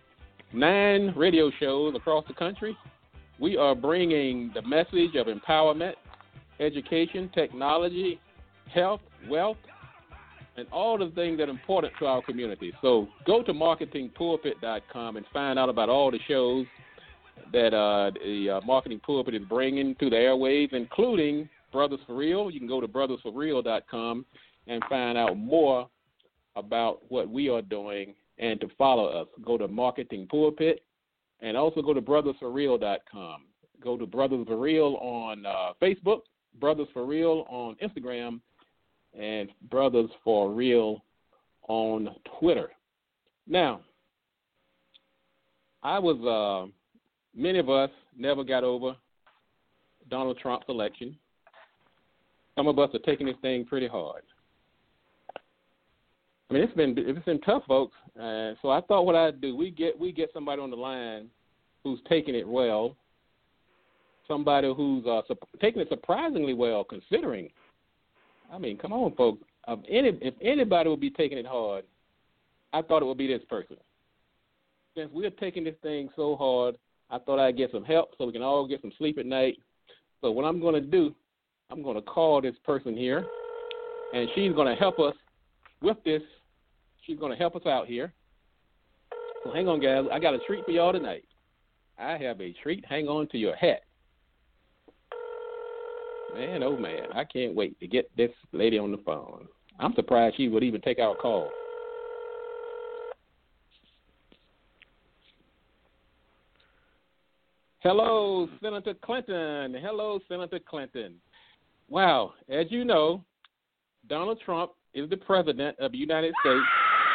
nine radio shows across the country. We are bringing the message of empowerment, education, technology, health, wealth, and all the things that are important to our community. So go to marketing pulpit dot com and find out about all the shows that uh, the uh, Marketing Pulpit is bringing to the airwaves, including Brothers for Real. You can go to brothers for real dot com and find out more about what we are doing and to follow us. Go to Marketing Pulpit and also go to brothers for real dot com. Go to Brothers for Real on uh, Facebook, Brothers for Real on Instagram, and Brothers for Real on Twitter. Now, I was, uh, many of us never got over Donald Trump's election. Some of us are taking this thing pretty hard. I mean, it's been it's been tough, folks. Uh, so I thought what I'd do, we get we get somebody on the line who's taking it well, somebody who's uh, su- taking it surprisingly well, considering. I mean, come on, folks. Of any, if anybody would be taking it hard, I thought it would be this person. Since we're taking this thing so hard, I thought I'd get some help so we can all get some sleep at night. So what I'm going to do, I'm going to call this person here, and she's going to help us with this. She's going to help us out here. So hang on, guys. I got a treat for y'all tonight. I have a treat. Hang on to your hat. Man, oh, man, I can't wait to get this lady on the phone. I'm surprised she would even take our call. Hello, Senator Clinton. Hello, Senator Clinton. Wow, as you know, Donald Trump is the president of the United States.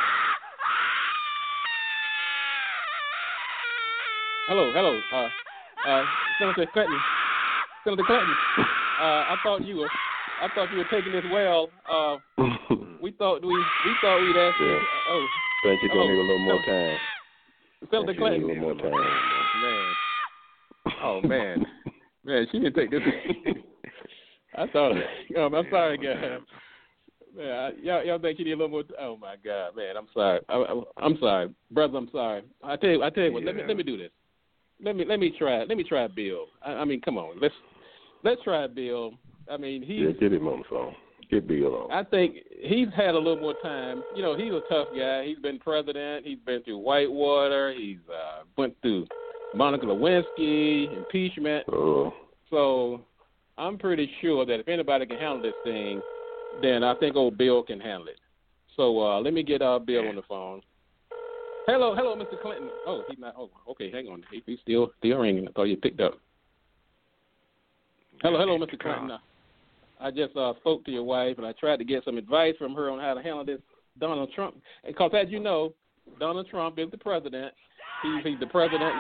Hello, hello, uh, uh, Senator Clinton. Senator Clinton. Uh, I thought you were, I thought you were taking this well. Uh, we thought we, we thought we'd ask you. Yeah. Oh, think you're gonna need a little more time. Senator Clinton. A little more time. Man. Oh man, man, she didn't take this. I thought. Um, I'm sorry, guys. Man, I, y'all, y'all think you need a little more? T- oh my God, man, I'm sorry. I, I, I'm sorry, brother. I'm sorry. I tell you, I tell you what. Yeah. Let me let me do this. Let me let me try. Let me try Bill. I, I mean, come on. Let's let's try Bill. I mean, he. Yeah, get him on the phone. Get Bill on. I think he's had a little more time. You know, he's a tough guy. He's been president. He's been through Whitewater. He's uh, went through Monica Lewinsky, impeachment. Oh. So I'm pretty sure that if anybody can handle this thing, then I think old Bill can handle it. So uh, let me get uh, Bill on the phone. Hello, hello, Mister Clinton. Oh, he's not. Oh, okay, hang on. He, he's still still ringing. I thought you picked up. Hello, hello, Mister Clinton. Uh, I just uh, spoke to your wife, and I tried to get some advice from her on how to handle this Donald Trump. Because as you know, Donald Trump is the president. He's, he's the president.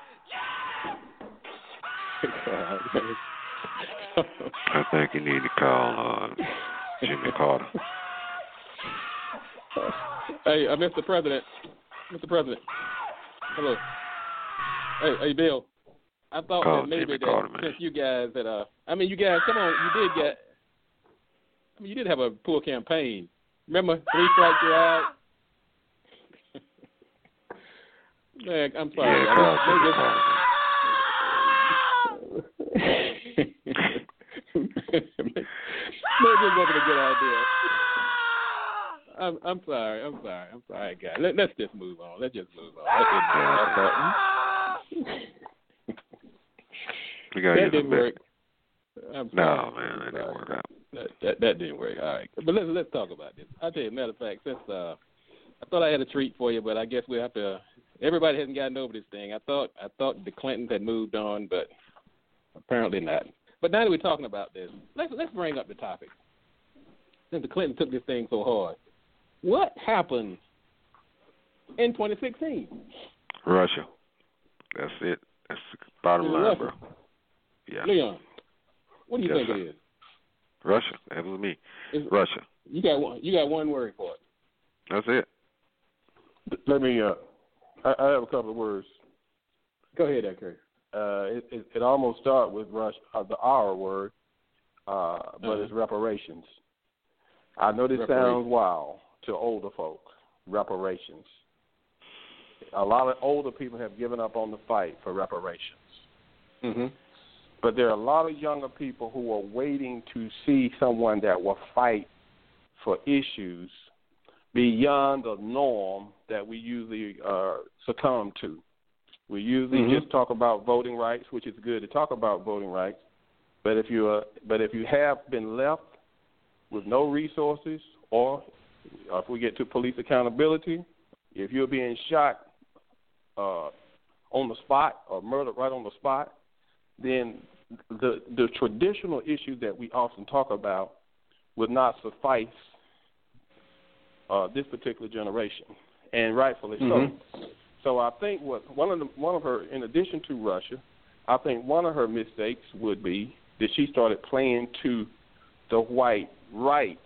I think you need to call uh, Jimmy Carter. Hey, uh, Mister President. Mister President. Hello. Hey, hey, Bill. I thought call that maybe Jimmy that Carter, since you guys that uh, I mean, you guys, come on, you did get. I mean, you did have a poor campaign. Remember, three strikes you're out. Man, I'm sorry. Yeah, call Jimmy Carter. Maybe it wasn't a good idea. I'm, I'm sorry. I'm sorry. I'm sorry, guys. Let, let's just move on. Let's just move on. Let's just move on. You gotta that use didn't a work. I'm sorry. No, man, that didn't work out. That, that that didn't work. All right, but let's let's talk about this. I'll tell you. Matter of fact, since uh, I thought I had a treat for you, but I guess we have to. Uh, everybody hasn't gotten over this thing. I thought I thought the Clintons had moved on, but apparently not. But now that we're talking about this, let's let's bring up the topic. Since the Clintons took this thing so hard, what happened in twenty sixteen? Russia. That's it. That's the bottom line, Russia. bro. Yeah. Leon, what do you yes, think sir. it is? Russia. That was me. It's, Russia. You got one. You got one word for it. That's it. Let me. Uh, I, I have a couple of words. Go ahead, Curry. Uh, it, it, it almost starts with Rush, uh, the R word, uh, but uh-huh. it's reparations. I know this reparations. sounds wild to older folk. Reparations. A lot of older people have given up on the fight for reparations. Mm-hmm. But there are a lot of younger people who are waiting to see someone that will fight for issues beyond the norm that we usually uh, succumb to. We usually mm-hmm. just talk about voting rights, which is good to talk about voting rights. But if you uh, but if you have been left with no resources, or if we get to police accountability, if you're being shot uh, on the spot or murdered right on the spot, then the the traditional issues that we often talk about would not suffice uh, this particular generation, and rightfully mm-hmm. so. So I think what one of the, one of her, in addition to Russia, I think one of her mistakes would be that she started playing to the white right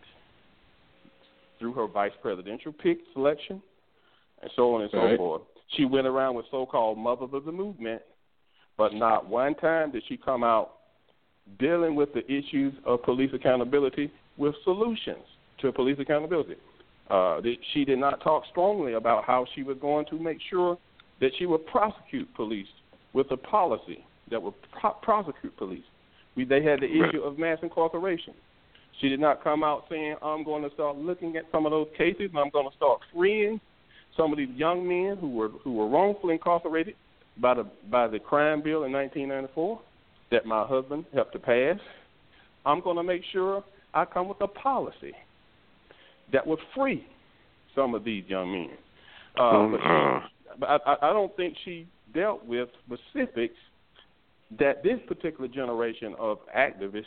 through her vice presidential pick selection, and so on and so right. forth. She went around with so-called mothers of the movement, but not one time did she come out dealing with the issues of police accountability with solutions to police accountability. Uh, she did not talk strongly about how she was going to make sure that she would prosecute police with a policy that would pro- prosecute police. We, they had the issue of mass incarceration. She did not come out saying, I'm going to start looking at some of those cases and I'm going to start freeing some of these young men who were who were wrongfully incarcerated by the by the crime bill in nineteen ninety-four that my husband helped to pass. I'm going to make sure I come with a policy that would free some of these young men. Uh, um, but uh, she, but I, I don't think she dealt with specifics that this particular generation of activists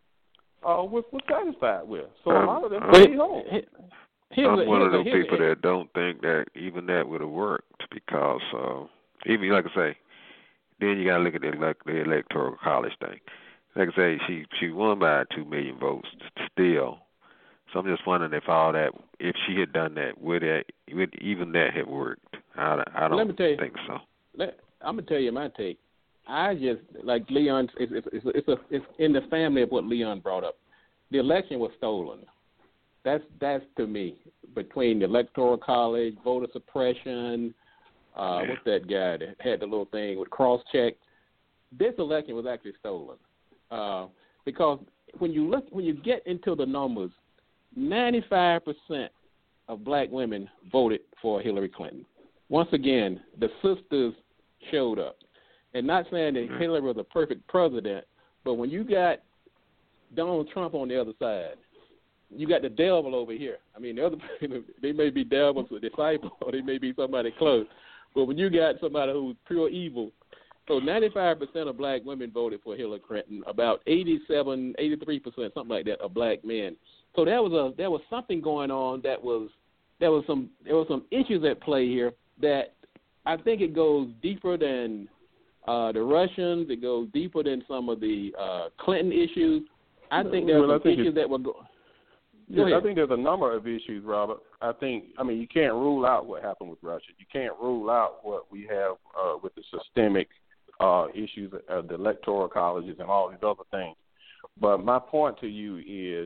uh, was, was satisfied with. So um, a lot of them um, stayed home. I'm a, one of those a, people that don't think that even that would have worked because uh, even like I say, then you got to look at the, like, the electoral college thing. Like I say, she she won by two million votes still. So I'm just wondering if all that, if she had done that, would that, would even that have worked? I, I don't let me tell you, think so. Let, I'm gonna tell you my take. I just like Leon. It's it's it's, it's, a, it's in the family of what Leon brought up. The election was stolen. That's that's to me between the electoral college, voter suppression. Uh, yeah. What's that guy that had the little thing with cross check? This election was actually stolen uh, because when you look, when you get into the numbers, ninety-five percent of black women voted for Hillary Clinton. Once again, the sisters showed up. And not saying that Hillary was a perfect president, but when you got Donald Trump on the other side. You got the devil over here. I mean, the other they may be devil's disciple, or they may be somebody close. But when you got somebody who's pure evil, so ninety-five percent of black women voted for Hillary Clinton. About eighty-seven, eighty-three percent, something like that, of black men. So there was a there was something going on that was there was some there was some issues at play here that I think it goes deeper than uh, the Russians. It goes deeper than some of the uh, Clinton issues. I think there were well, some issues that were going. Yes, I think there's a number of issues, Robert. I think, I mean, you can't rule out what happened with Russia. You can't rule out what we have uh, with the systemic uh, issues of the electoral colleges and all these other things. But my point to you is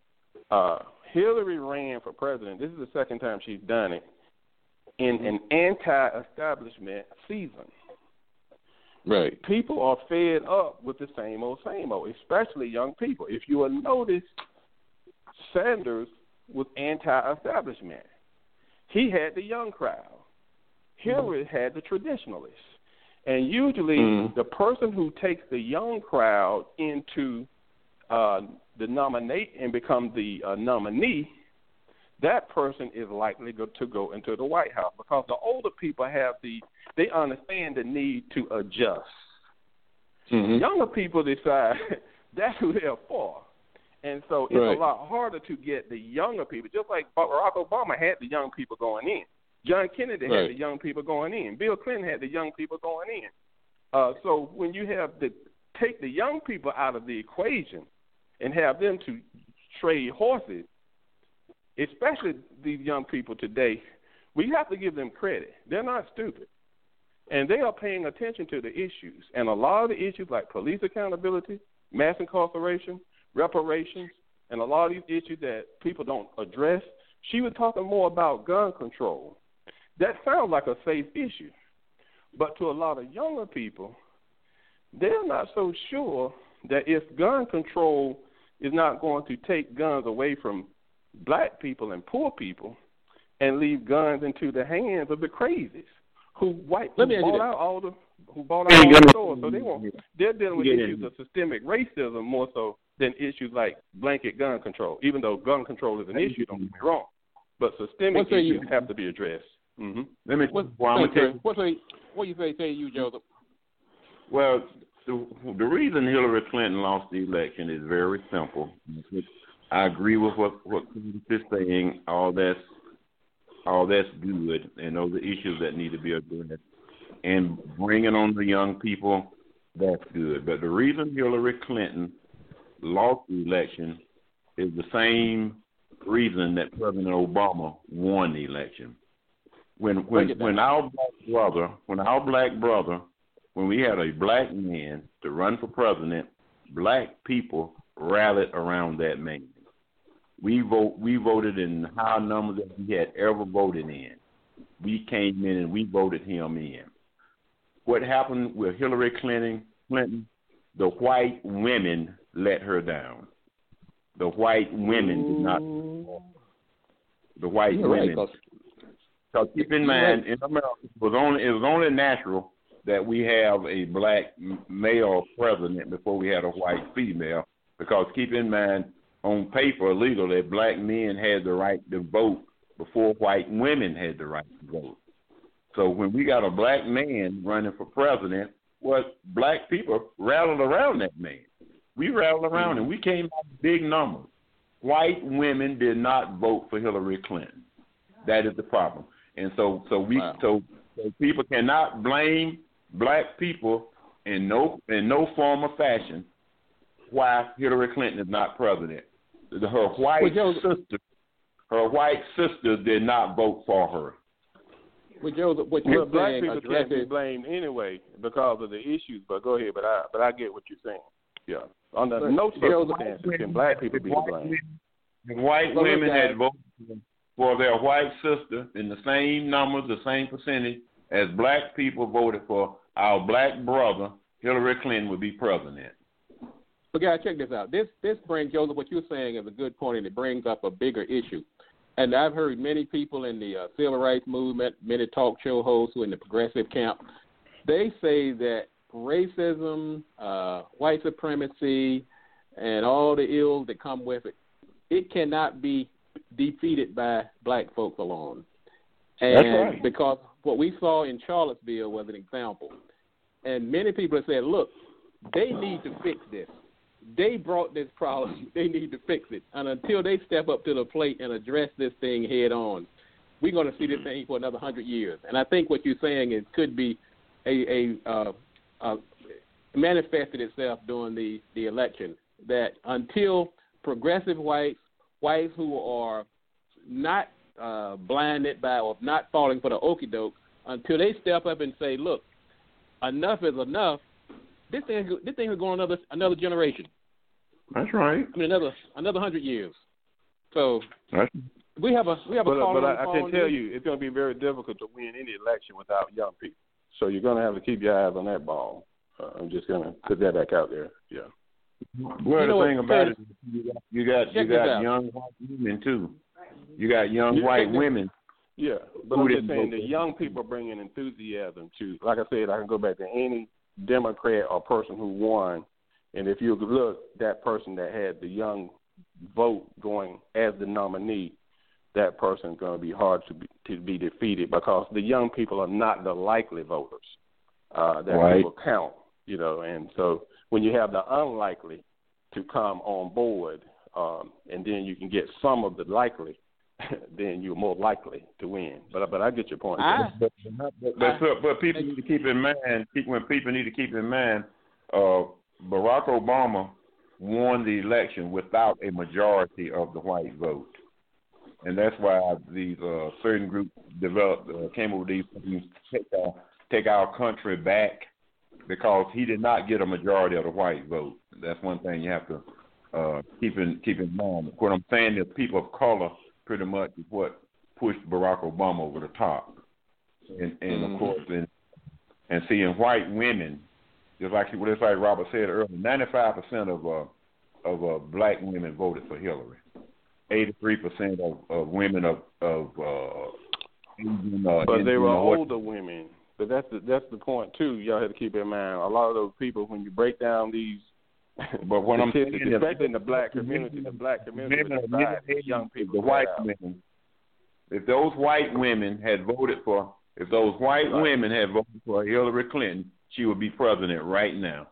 uh, Hillary ran for president. This is the second time she's done it in an anti-establishment season. Right. People are fed up with the same old, same old, especially young people. If you will notice, Sanders was anti-establishment. He had the young crowd. Hillary mm-hmm. had the traditionalists. And usually mm-hmm. the person who takes the young crowd into uh, the nominate and become the uh, nominee, that person is likely go, to go into the White House because the older people have the, they understand the need to adjust. Mm-hmm. Younger people decide that's who they're for. And so it's right. a lot harder to get the younger people, just like Barack Obama had the young people going in. John Kennedy right. had the young people going in. Bill Clinton had the young people going in. Uh, so when you have to take the young people out of the equation and have them to trade horses, especially these young people today, we have to give them credit. They're not stupid. And they are paying attention to the issues. And a lot of the issues like police accountability, mass incarceration, reparations, and a lot of these issues that people don't address. She was talking more about gun control. That sounds like a safe issue. But to a lot of younger people, they're not so sure that if gun control is not going to take guns away from black people and poor people and leave guns into the hands of the crazies who white who bought out all the who bought out all the stores. So they won't, they're dealing with issues of systemic racism more so than issues like blanket gun control, even though gun control is an issue, don't get me wrong. But systemic issues you, have to be addressed. Mm-hmm. Let me, what, well, what, say, what, say, what you say, say you, Joseph? Well, the, the reason Hillary Clinton lost the election is very simple. I agree with what what Clinton is saying. All that's all that's good, and those are issues that need to be addressed. And bringing on the young people, that's good. But the reason Hillary Clinton lost the election is the same reason that President Obama won the election. When when when our black brother, when our black brother, when we had a black man to run for president, black people rallied around that man. We vote we voted in high numbers that we had ever voted in. We came in and we voted him in. What happened with Hillary Clinton Clinton, the white women let her down. The white women did not. The white You're women. Right, so keep in mind, in America, it was only it was only natural that we have a black male president before we had a white female. Because keep in mind, on paper, legally, black men had the right to vote before white women had the right to vote. So when we got a black man running for president, well, black people rallied around that man. We rallied around him. We came out in big numbers. White women did not vote for Hillary Clinton. That is the problem. And so, so we, wow. so, so people cannot blame black people in no in no form or fashion why Hillary Clinton is not president. Her white well, sister, her white sister did not vote for her. Well, Joe, what you're well, black people can't be blamed anyway because of the issues. But go ahead. But I, but I get what you're saying. Yeah. Under but, no circumstances can black people be blamed. The white so women had voted for their white sister in the same numbers, the same percentage as black people voted for our black brother, Hillary Clinton, would be president. But guys, check this out. This this brings, Joseph, what you're saying is a good point, and it brings up a bigger issue. And I've heard many people in the uh, civil rights movement, many talk show hosts who are in the progressive camp, they say that racism, uh, white supremacy, and all the ills that come with it, it cannot be defeated by black folks alone. And That's right. Because what we saw in Charlottesville was an example. And many people have said, look, they need to fix this. They brought this problem. They need to fix it. And until they step up to the plate and address this thing head on, we're going to see this thing for another hundred years. And I think what you're saying is could be a, a uh, uh, manifested itself during the, the election, that until progressive whites, whites who are not uh, blinded by or not falling for the okie doke, until they step up and say, look, enough is enough, this thing this thing is going another another generation. That's right. I mean another another hundred years. So That's we have a we have a But, call but on I, the I can phone. tell you, it's going to be very difficult to win any election without young people. So you're going to have to keep your eyes on that ball. Uh, I'm just going to put that back out there. Yeah. Well, You know the thing what, about Curtis, it, you got you got, check you this got out. young white women too. You got young You white check this- women. Yeah, but Who I'm didn't just saying vote the for young people bringing enthusiasm to, like I said, I can go back to any Democrat or person who won, and if you look, that person that had the young vote going as the nominee, that person is going to be hard to be, to be defeated because the young people are not the likely voters uh, that Right. people count, you know, and so when you have the unlikely to come on board, um, and then you can get some of the likely, then you're more likely to win. But but I get your point. I, But but, but, but, but people need to keep in mind. When people need to keep in mind, uh, Barack Obama won the election without a majority of the white vote, and that's why these uh, certain groups developed uh, came up with these things to take our take our country back, because he did not get a majority of the white vote. That's one thing you have to uh, keep in keep in mind. What I'm saying is, people of color pretty much is what pushed Barack Obama over the top, and, and Mm-hmm. of course, and, and seeing white women, just like just like Robert said earlier, ninety-five percent of uh, of uh, black women voted for Hillary. eighty-three percent of, of women of of uh, Asian, uh, But they Indian, were or what- older women. But that's the that's the point too. Y'all have to keep in mind. A lot of those people, when you break down these, but what I'm saying statistics, is, especially in the black community, the black community women, was divided. women, Young people, the white got out. women, if those white women had voted for, if those white Right. women had voted for Hillary Clinton, she would be president right now.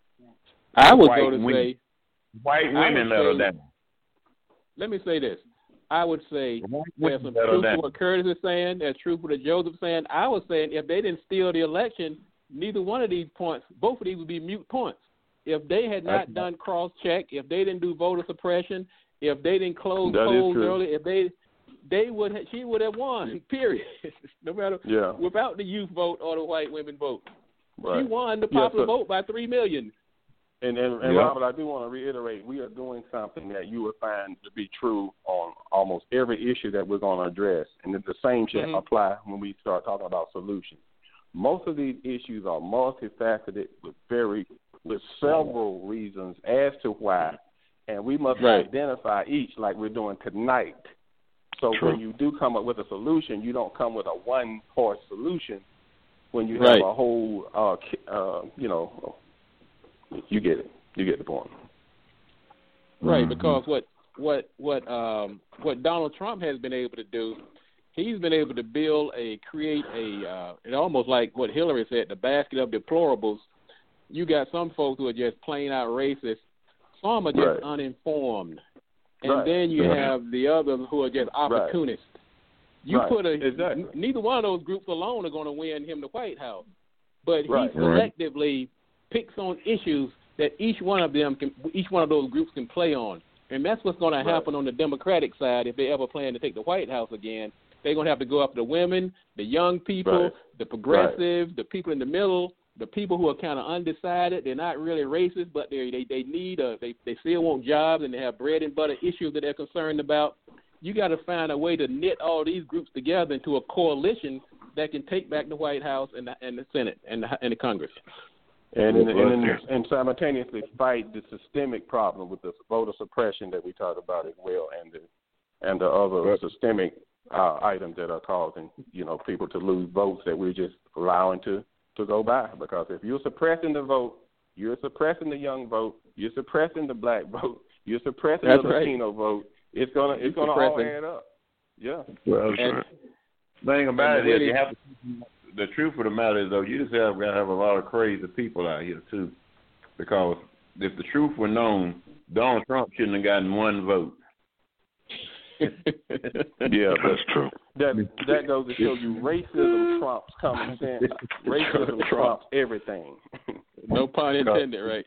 I would White go to women. say, White I women would let her say- down. let me say this. I would say The white there's women some let her truth to down. what Curtis is saying. There's truth to what Joseph is saying. I was saying if they didn't steal the election, neither one of these points, both of these would be mute points. If they had not That's- done cross-check, if they didn't do voter suppression, if they didn't close That is polls true. early, if they they would ha- she would have won. Period. No matter Yeah. without the youth vote or the white women vote, Right. she won the Yeah, popular so- vote by three million. And and, and Yeah. Robert, I do want to reiterate, we are doing something that you will find to be true on almost every issue that we're going to address, and the same should Mhm. apply when we start talking about solutions. Most of these issues are multifaceted with very with several reasons as to why, and we must Right. identify each like we're doing tonight. So True. when you do come up with a solution, you don't come with a one horse solution. When you Right. have a whole, uh, ki- uh, you know, you get it. You get the point. Right, Mhm. because what what what um what Donald Trump has been able to do, he's been able to build a create a uh it almost like what Hillary said, the basket of deplorables. You got some folks who are just plain out racist, some are just Right. uninformed. And Right. then you Right. have the others who are just opportunists. You Right. put a Exactly. n- neither one of those groups alone are going to win him the White House, but Right. he selectively picks on issues that each one of them can, each one of those groups can play on, and that's what's going to happen on the Democratic side if they ever plan to take the White House again. They're going to have to go after the women, the young people, Right. the progressive, the people in the middle, the people who are kind of undecided. They're not really racist, but they they they need a they they still want jobs and they have bread and butter issues that they're concerned about. You got to find a way to knit all these groups together into a coalition that can take back the White House and the, and the Senate and the, and the Congress. And and, Well, and, yes. and simultaneously fight the systemic problem with the voter suppression that we talked about as well, and the and the other Right. systemic uh, items that are causing you know people to lose votes that we're just allowing to, to go by. Because if you're suppressing the vote, You're suppressing the young vote. You're suppressing the black vote. You're suppressing That's the right. Latino vote. It's gonna it's You're gonna all suppressing. add up. Yeah. Well, And, the thing about and it is, really- you have to. The truth of the matter is, though, you just have got to have a lot of crazy people out here too, because if the truth were known, Donald Trump shouldn't have gotten one vote. Yeah, That's true. That that goes to show you racism trumps common sense. Racism trumps everything. No pun intended, right?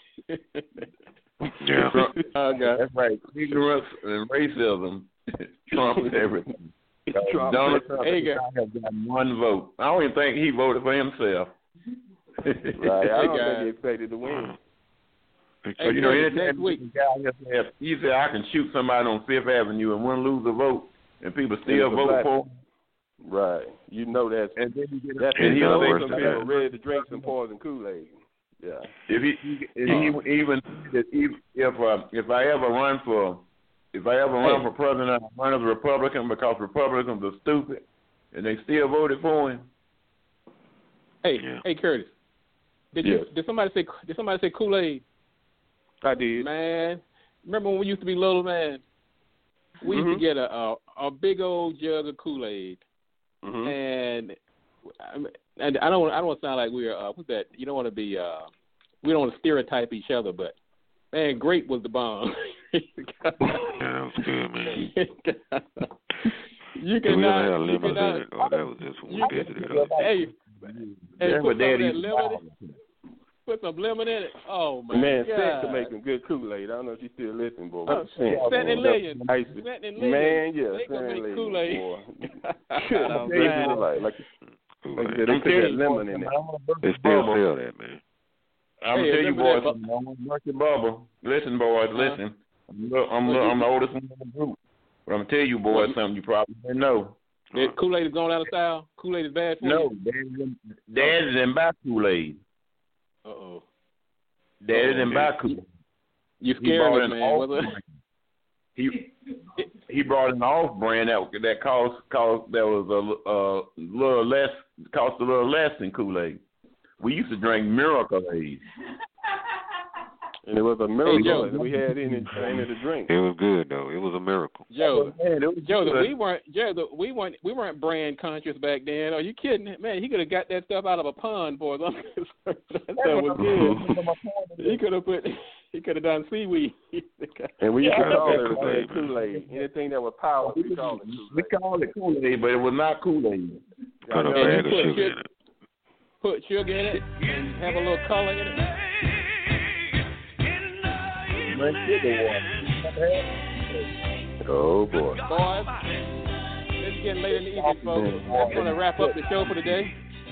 Yeah. Trump, Oh, God. that's right. Ignorance and racism trumps everything. Trump. Donald Trump There you should not have gotten one vote. I don't even think he voted for himself. Right. I don't Hey, think he expected to win. So, you know, Hey, anytime next week. the guy just said, he said, I can shoot somebody on Fifth Avenue and wouldn't lose a vote, and people still it's a vote black- for him. Right. You know that's And then you get that's And and he you know worse some than people that. ready to drink some poison Kool-Aid. Yeah. If he, if he even if uh, if I ever run for if I ever run Hey. for president, I run as a Republican because Republicans are stupid, and they still voted for him. Hey, Yeah. hey, Curtis. Did you Yes. did somebody say did somebody say Kool-Aid? I did. Man, remember when we used to be little, man? We used Mhm. to get a, a a big old jug of Kool-Aid, Mm-hmm. and and I don't I don't want to sound like we're uh, what's that? You don't want to be uh, we don't want to stereotype each other, but man, grape was the bomb. Yeah, that was good, man. You Did we cannot. ever have You lemons in cannot. it, or that was just when we You visited can, us? hey, hey, That's put what some Daddy of that used to lemon. call it. Put some lemon in it. Oh my Man, God. Scent can make some good Kool-Aid. I don't know if you still listening, boy. Oh, Scent. Scent and Lillian. I used to- Scent and Lillian. Man, yeah, They Scent gonna and make Lillian, Kool-Aid. boy. Oh, They man. do like, like, like Kool-Aid. they I'm put telling that you, lemon boy, in it. I'm gonna burst They your still bubble. sell that, man. I'm Hey, gonna tell you, remember boys, that I'm gonna burst your bubble. Listen, boys, listen. I'm, the- I'm, the- I'm the oldest one in the group, but I'm gonna tell you, boys, something you probably didn't know. That Kool-Aid is going out of style. Kool-Aid is bad for No, you. Daddy didn't, Daddy didn't buy Kool-Aid. Uh oh. Daddy Oh, didn't okay. buy Kool-Aid. You He scared bought me, an man. off Was it? brand. He he brought an off brand that that cost cost that was a uh, little less cost a little less than Kool-Aid. We used to drink Miracle-Aid. And it was a miracle Joe. that we had in it, in it to drink. It was good though. It was a miracle. Joe, Man, it was Joe, good. that we weren't Joe, that we weren't we weren't brand conscious back then. Are you kidding? Man, he could have got that stuff out of a pond for us. That stuff was good. He could have put he could have done seaweed. And we used to Yeah, call that's everything Kool-Aid, Kool-Aid. Anything that was powerful, we called it We Kool-Aid. called it Kool-Aid, but it was not Kool-Aid. Put a Yeah, bag you of put sugar sugar- in it. Put sugar in it and have a little color in it. Oh boy. Boys, it's getting late in the evening, folks. I'm going to wrap up the show for today.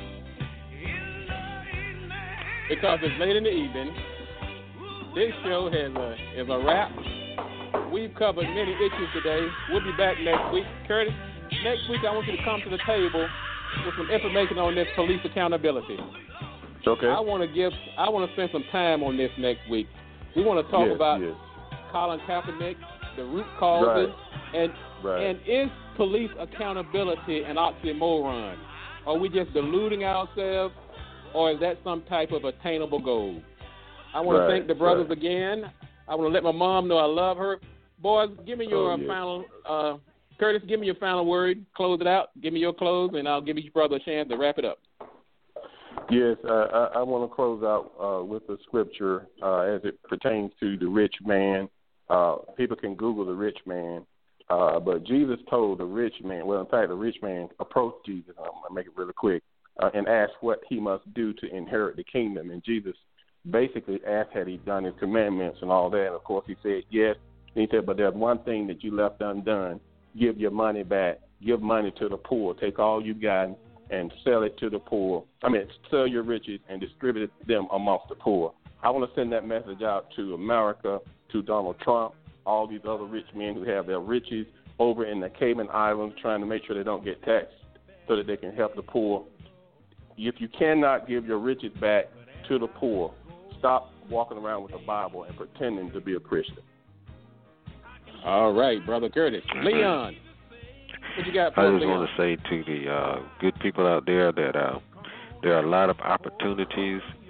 Because it's late in the evening, this show has a, is a wrap. We've covered many issues today. We'll be back next week. Curtis, next week I want you to come to the table with some information on this police accountability. Okay. I want to give, I want to spend some time on this next week. We want to talk Yes, about yes. Colin Kaepernick, the root causes, and Right. and is police accountability an oxymoron? Are we just deluding ourselves, or is that some type of attainable goal? I want Right, to thank the brothers right. again. I want to let my mom know I love her. Boys, give me your Oh, uh, yes. final, uh, Curtis, give me your final word. Close it out. Give me your close, and I'll give each brother a chance to wrap it up. Yes, uh, I, I want to close out uh, with the scripture uh, as it pertains to the rich man. Uh, people can Google the rich man, uh, but Jesus told the rich man, well, in fact, the rich man approached Jesus, I'm going to make it really quick, uh, and asked what he must do to inherit the kingdom. And Jesus basically asked had he done his commandments and all that. And, of course, he said yes. And he said, but there's one thing that you left undone. Give your money back. Give money to the poor. Take all you got and sell it to the poor. I mean, sell your riches and distribute them amongst the poor. I want to send that message out to America, to Donald Trump, all these other rich men who have their riches over in the Cayman Islands trying to make sure they don't get taxed so that they can help the poor. If you cannot give your riches back to the poor, stop walking around with a Bible and pretending to be a Christian. All right, Brother Curtis. Leon, what you got for I us, just Leon? want to say to the uh, good people out there that uh, there are a lot of opportunities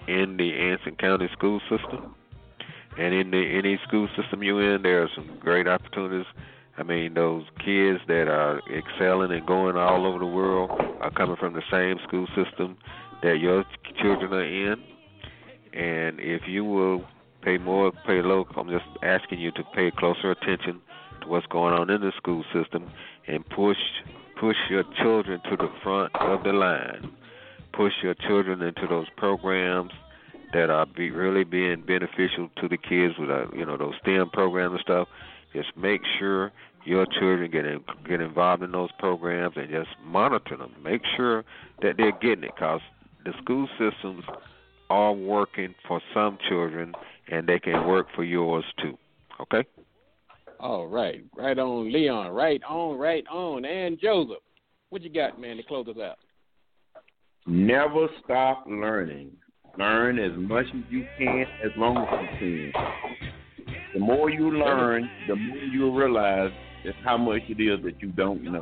in the Anson County school system. And in the any school system you're in, there are some great opportunities. I mean, those kids that are excelling and going all over the world are coming from the same school system that your children are in. And if you will pay more, pay low, I'm just asking you to pay closer attention to what's going on in the school system and push push your children to the front of the line. Push your children into those programs that are be really being beneficial to the kids with, uh, you know, those STEM programs and stuff. Just make sure your children get in, get involved in those programs and just monitor them. Make sure that they're getting it, because the school systems are working for some children and they can work for yours too. Okay? All right. Right on, Leon. Right on, right on. And Joseph, what you got, man, to close us out? Never stop learning. Learn as much as you can, as long as you can. The more you learn, the more you'll realize just how much it is that you don't know.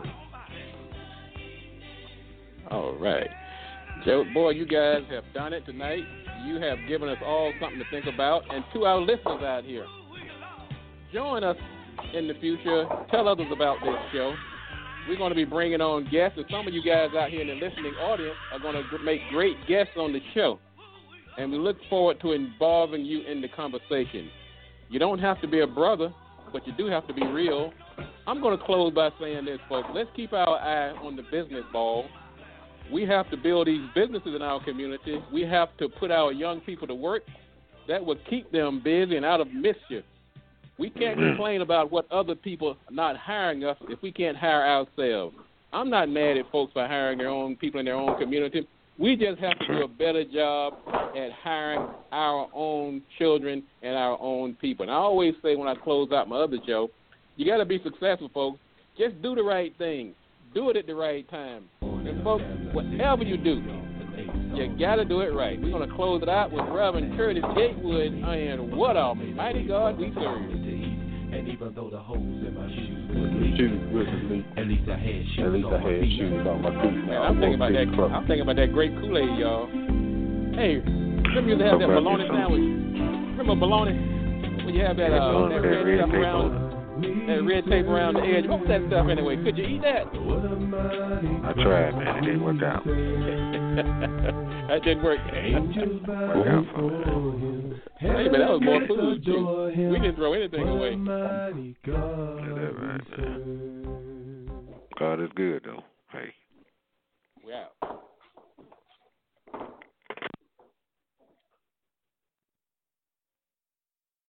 All right. Joe, boy, you guys have done it tonight. You have given us all something to think about. And to our listeners out here, join us in the future. Tell others about this show. We're going to be bringing on guests, and some of you guys out here in the listening audience are going to make great guests on the show. And we look forward to involving you in the conversation. You don't have to be a brother, but you do have to be real. I'm going to close by saying this, folks. Let's keep our eye on the business ball. We have to build these businesses in our community. We have to put our young people to work. That will keep them busy and out of mischief. We can't complain about what other people are not hiring us if we can't hire ourselves. I'm not mad at folks for hiring their own people in their own community. We just have to do a better job at hiring our own children and our own people. And I always say when I close out my other show, you got to be successful, folks. Just do the right thing. Do it at the right time. And, folks, whatever you do, you got to do it right. We're going to close it out with Reverend Curtis Gatewood and What a Mighty God We Serve. And even though the holes in my shoes would Shoes with me. at least I had shoes At least on I my had feet. shoes on my feet. Man, I'm thinking about that. I'm thinking about that grape Kool-Aid, y'all. Hey, remember you used to have that bologna sandwich? Remember bologna? When you have that uh, that red stuff around, that red tape around the edge. What was that stuff anyway? Could you eat that? I tried, man. It didn't work out. That didn't work. Work out for me. Hey, but that was more food. Shoot. We didn't throw anything away. Yeah, that's right, man. God is good, though.